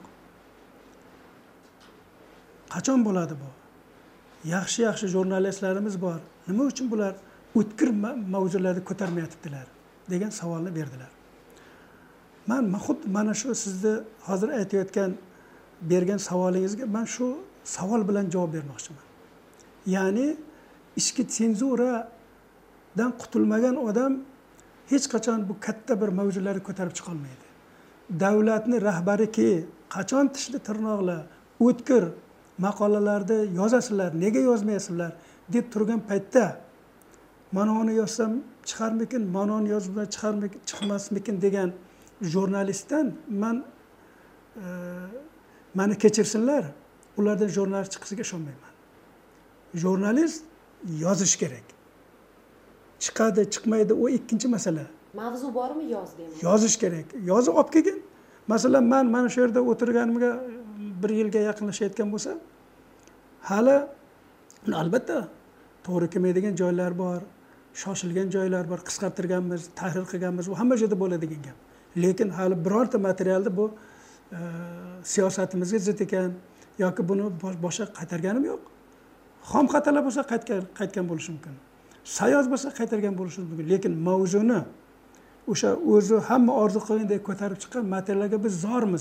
B: Qachon bo'ladi bu? Yaxshi-yaxshi jurnalistlarimiz bor. Nima uchun bular o'tkir mavzularni ko'tarmayaptilar degan savolni berdilar. Men xuddi mana shu sizni hozir aytayotgan bergan savolingizga men shu savol bilan javob bermoqchiman. Ya'ni ichki senzuradan qutulmagan odam hech qachon bu katta bir mavzularni ko'tarib chiqa olmaydi. Davlatning rahbariki qachon tishli tirnoqli, o'tkir maqolalarda yozasizlar, nega yozmaysizlar deb turgan paytda mana uni yozsam chiqarmikin, mana uni yozib chiqarmikin, chiqmasmikin degan jurnalistdan men e, meni kechirsinlar, ulardan jurnalist chiqishiga ishonmayman. Jurnalist yozish kerak. Chiqadi, chiqmaydi, o ikkinchi masala.
A: Mavzu bormi, yoz deyman.
B: Yozish kerak. Yozib olib kelgin. Masalan, men mana shu yerda o'tirganimga bir yilga yaqinlashayotgan bo'lsa, hali albatta to'g'ri kelmaydigan joylar bor, shoshilgan joylar bor, qisqartirganmiz, tahrir qilganmiz, bu hamma joyda bo'ladigan gap. Lekin hali birorta materialda bu e, siyosatimizga zid ekan yoki buni boshqa qaytarganim yo'q. Xom xatolar bo'lsa qaytgan qaytgan bo'lishi mumkin. Sayoz bo'lsa qaytargan bo'lishi mumkin. Lekin mavzuni o'sha o'zi hamma orzu qilgandek ko'tarib chiqqan materiallarga biz zormiz.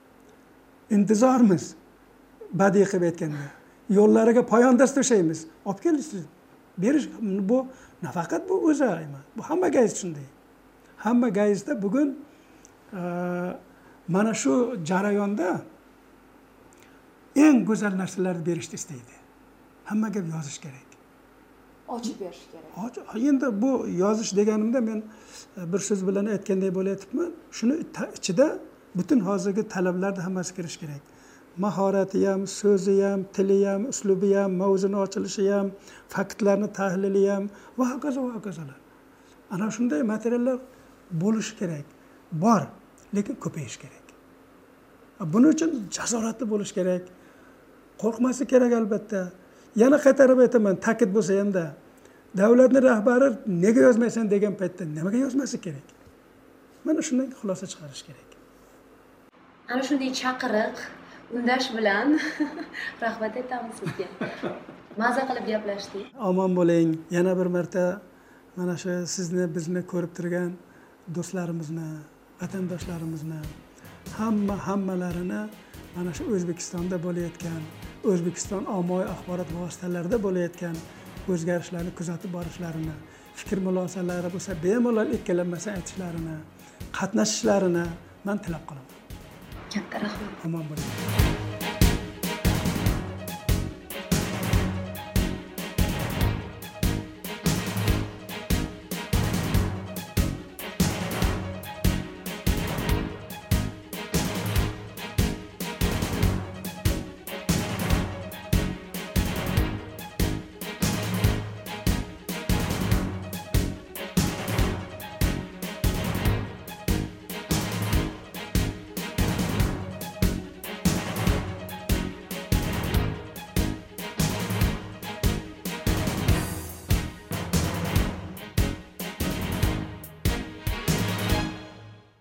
B: Intizormiz. Badiiy qilib aytganda. Yo'llariga poyondas to'shaymiz. Olib kelishsiz. Berish bu nafaqat bu o'zi emas. Bu hamma gazet shunday. Hamma gazetda bugun e, mana shu jarayonda eng go'zal narsalarni berishni istaydi. Hammaga yozish kerak.
A: Ochib berish kerak.
B: Endi bu yozish deganimda men bir so'z bilan aytgandek bo'layapman. Shuni ichida butun hozirgi talablarni hammasi kirish kerak. Mahorati ham, so'zi ham, tili ham, uslubi ham, mavzuni ochilishi ham, faktlarni tahlili ham va hokazo va hokazolar. Ana shunday materiallar bo'lishi kerak, bor, lekin ko'payish kerak. Buning uchun jasoratli bo'lish kerak, qo'rqmaslik kerak albatta. Yana qaytarib aytaman, ta'kid bo'lsa hamda davlatning rahbari nega yozmaysan degan paytda nimaga yozmaslik kerak? Mana shundan xulosa chiqarish kerak.
A: Ana shunday chaqiriq, undash bilan rahmat aytamiz sizga. Maza qilib gaplashdik.
B: Omon bo'ling. Yana bir marta mana shu sizni, bizni ko'rib turgan do'stlarimizni, vatandoshlarimizni, hamma hammalarini mana shu O'zbekistonda bo'layotgan, O'zbekiston ommaviy axborot vositalarida bo'layotgan o'zgarishlarni kuzatib borishlarini, fikr mulohazalarni bo'lsa bemalol ikkilanmasdan aytishlarini, qatnashishlarini men tilab qolaman.
A: Katta rahmat.
B: Omon bo'ling.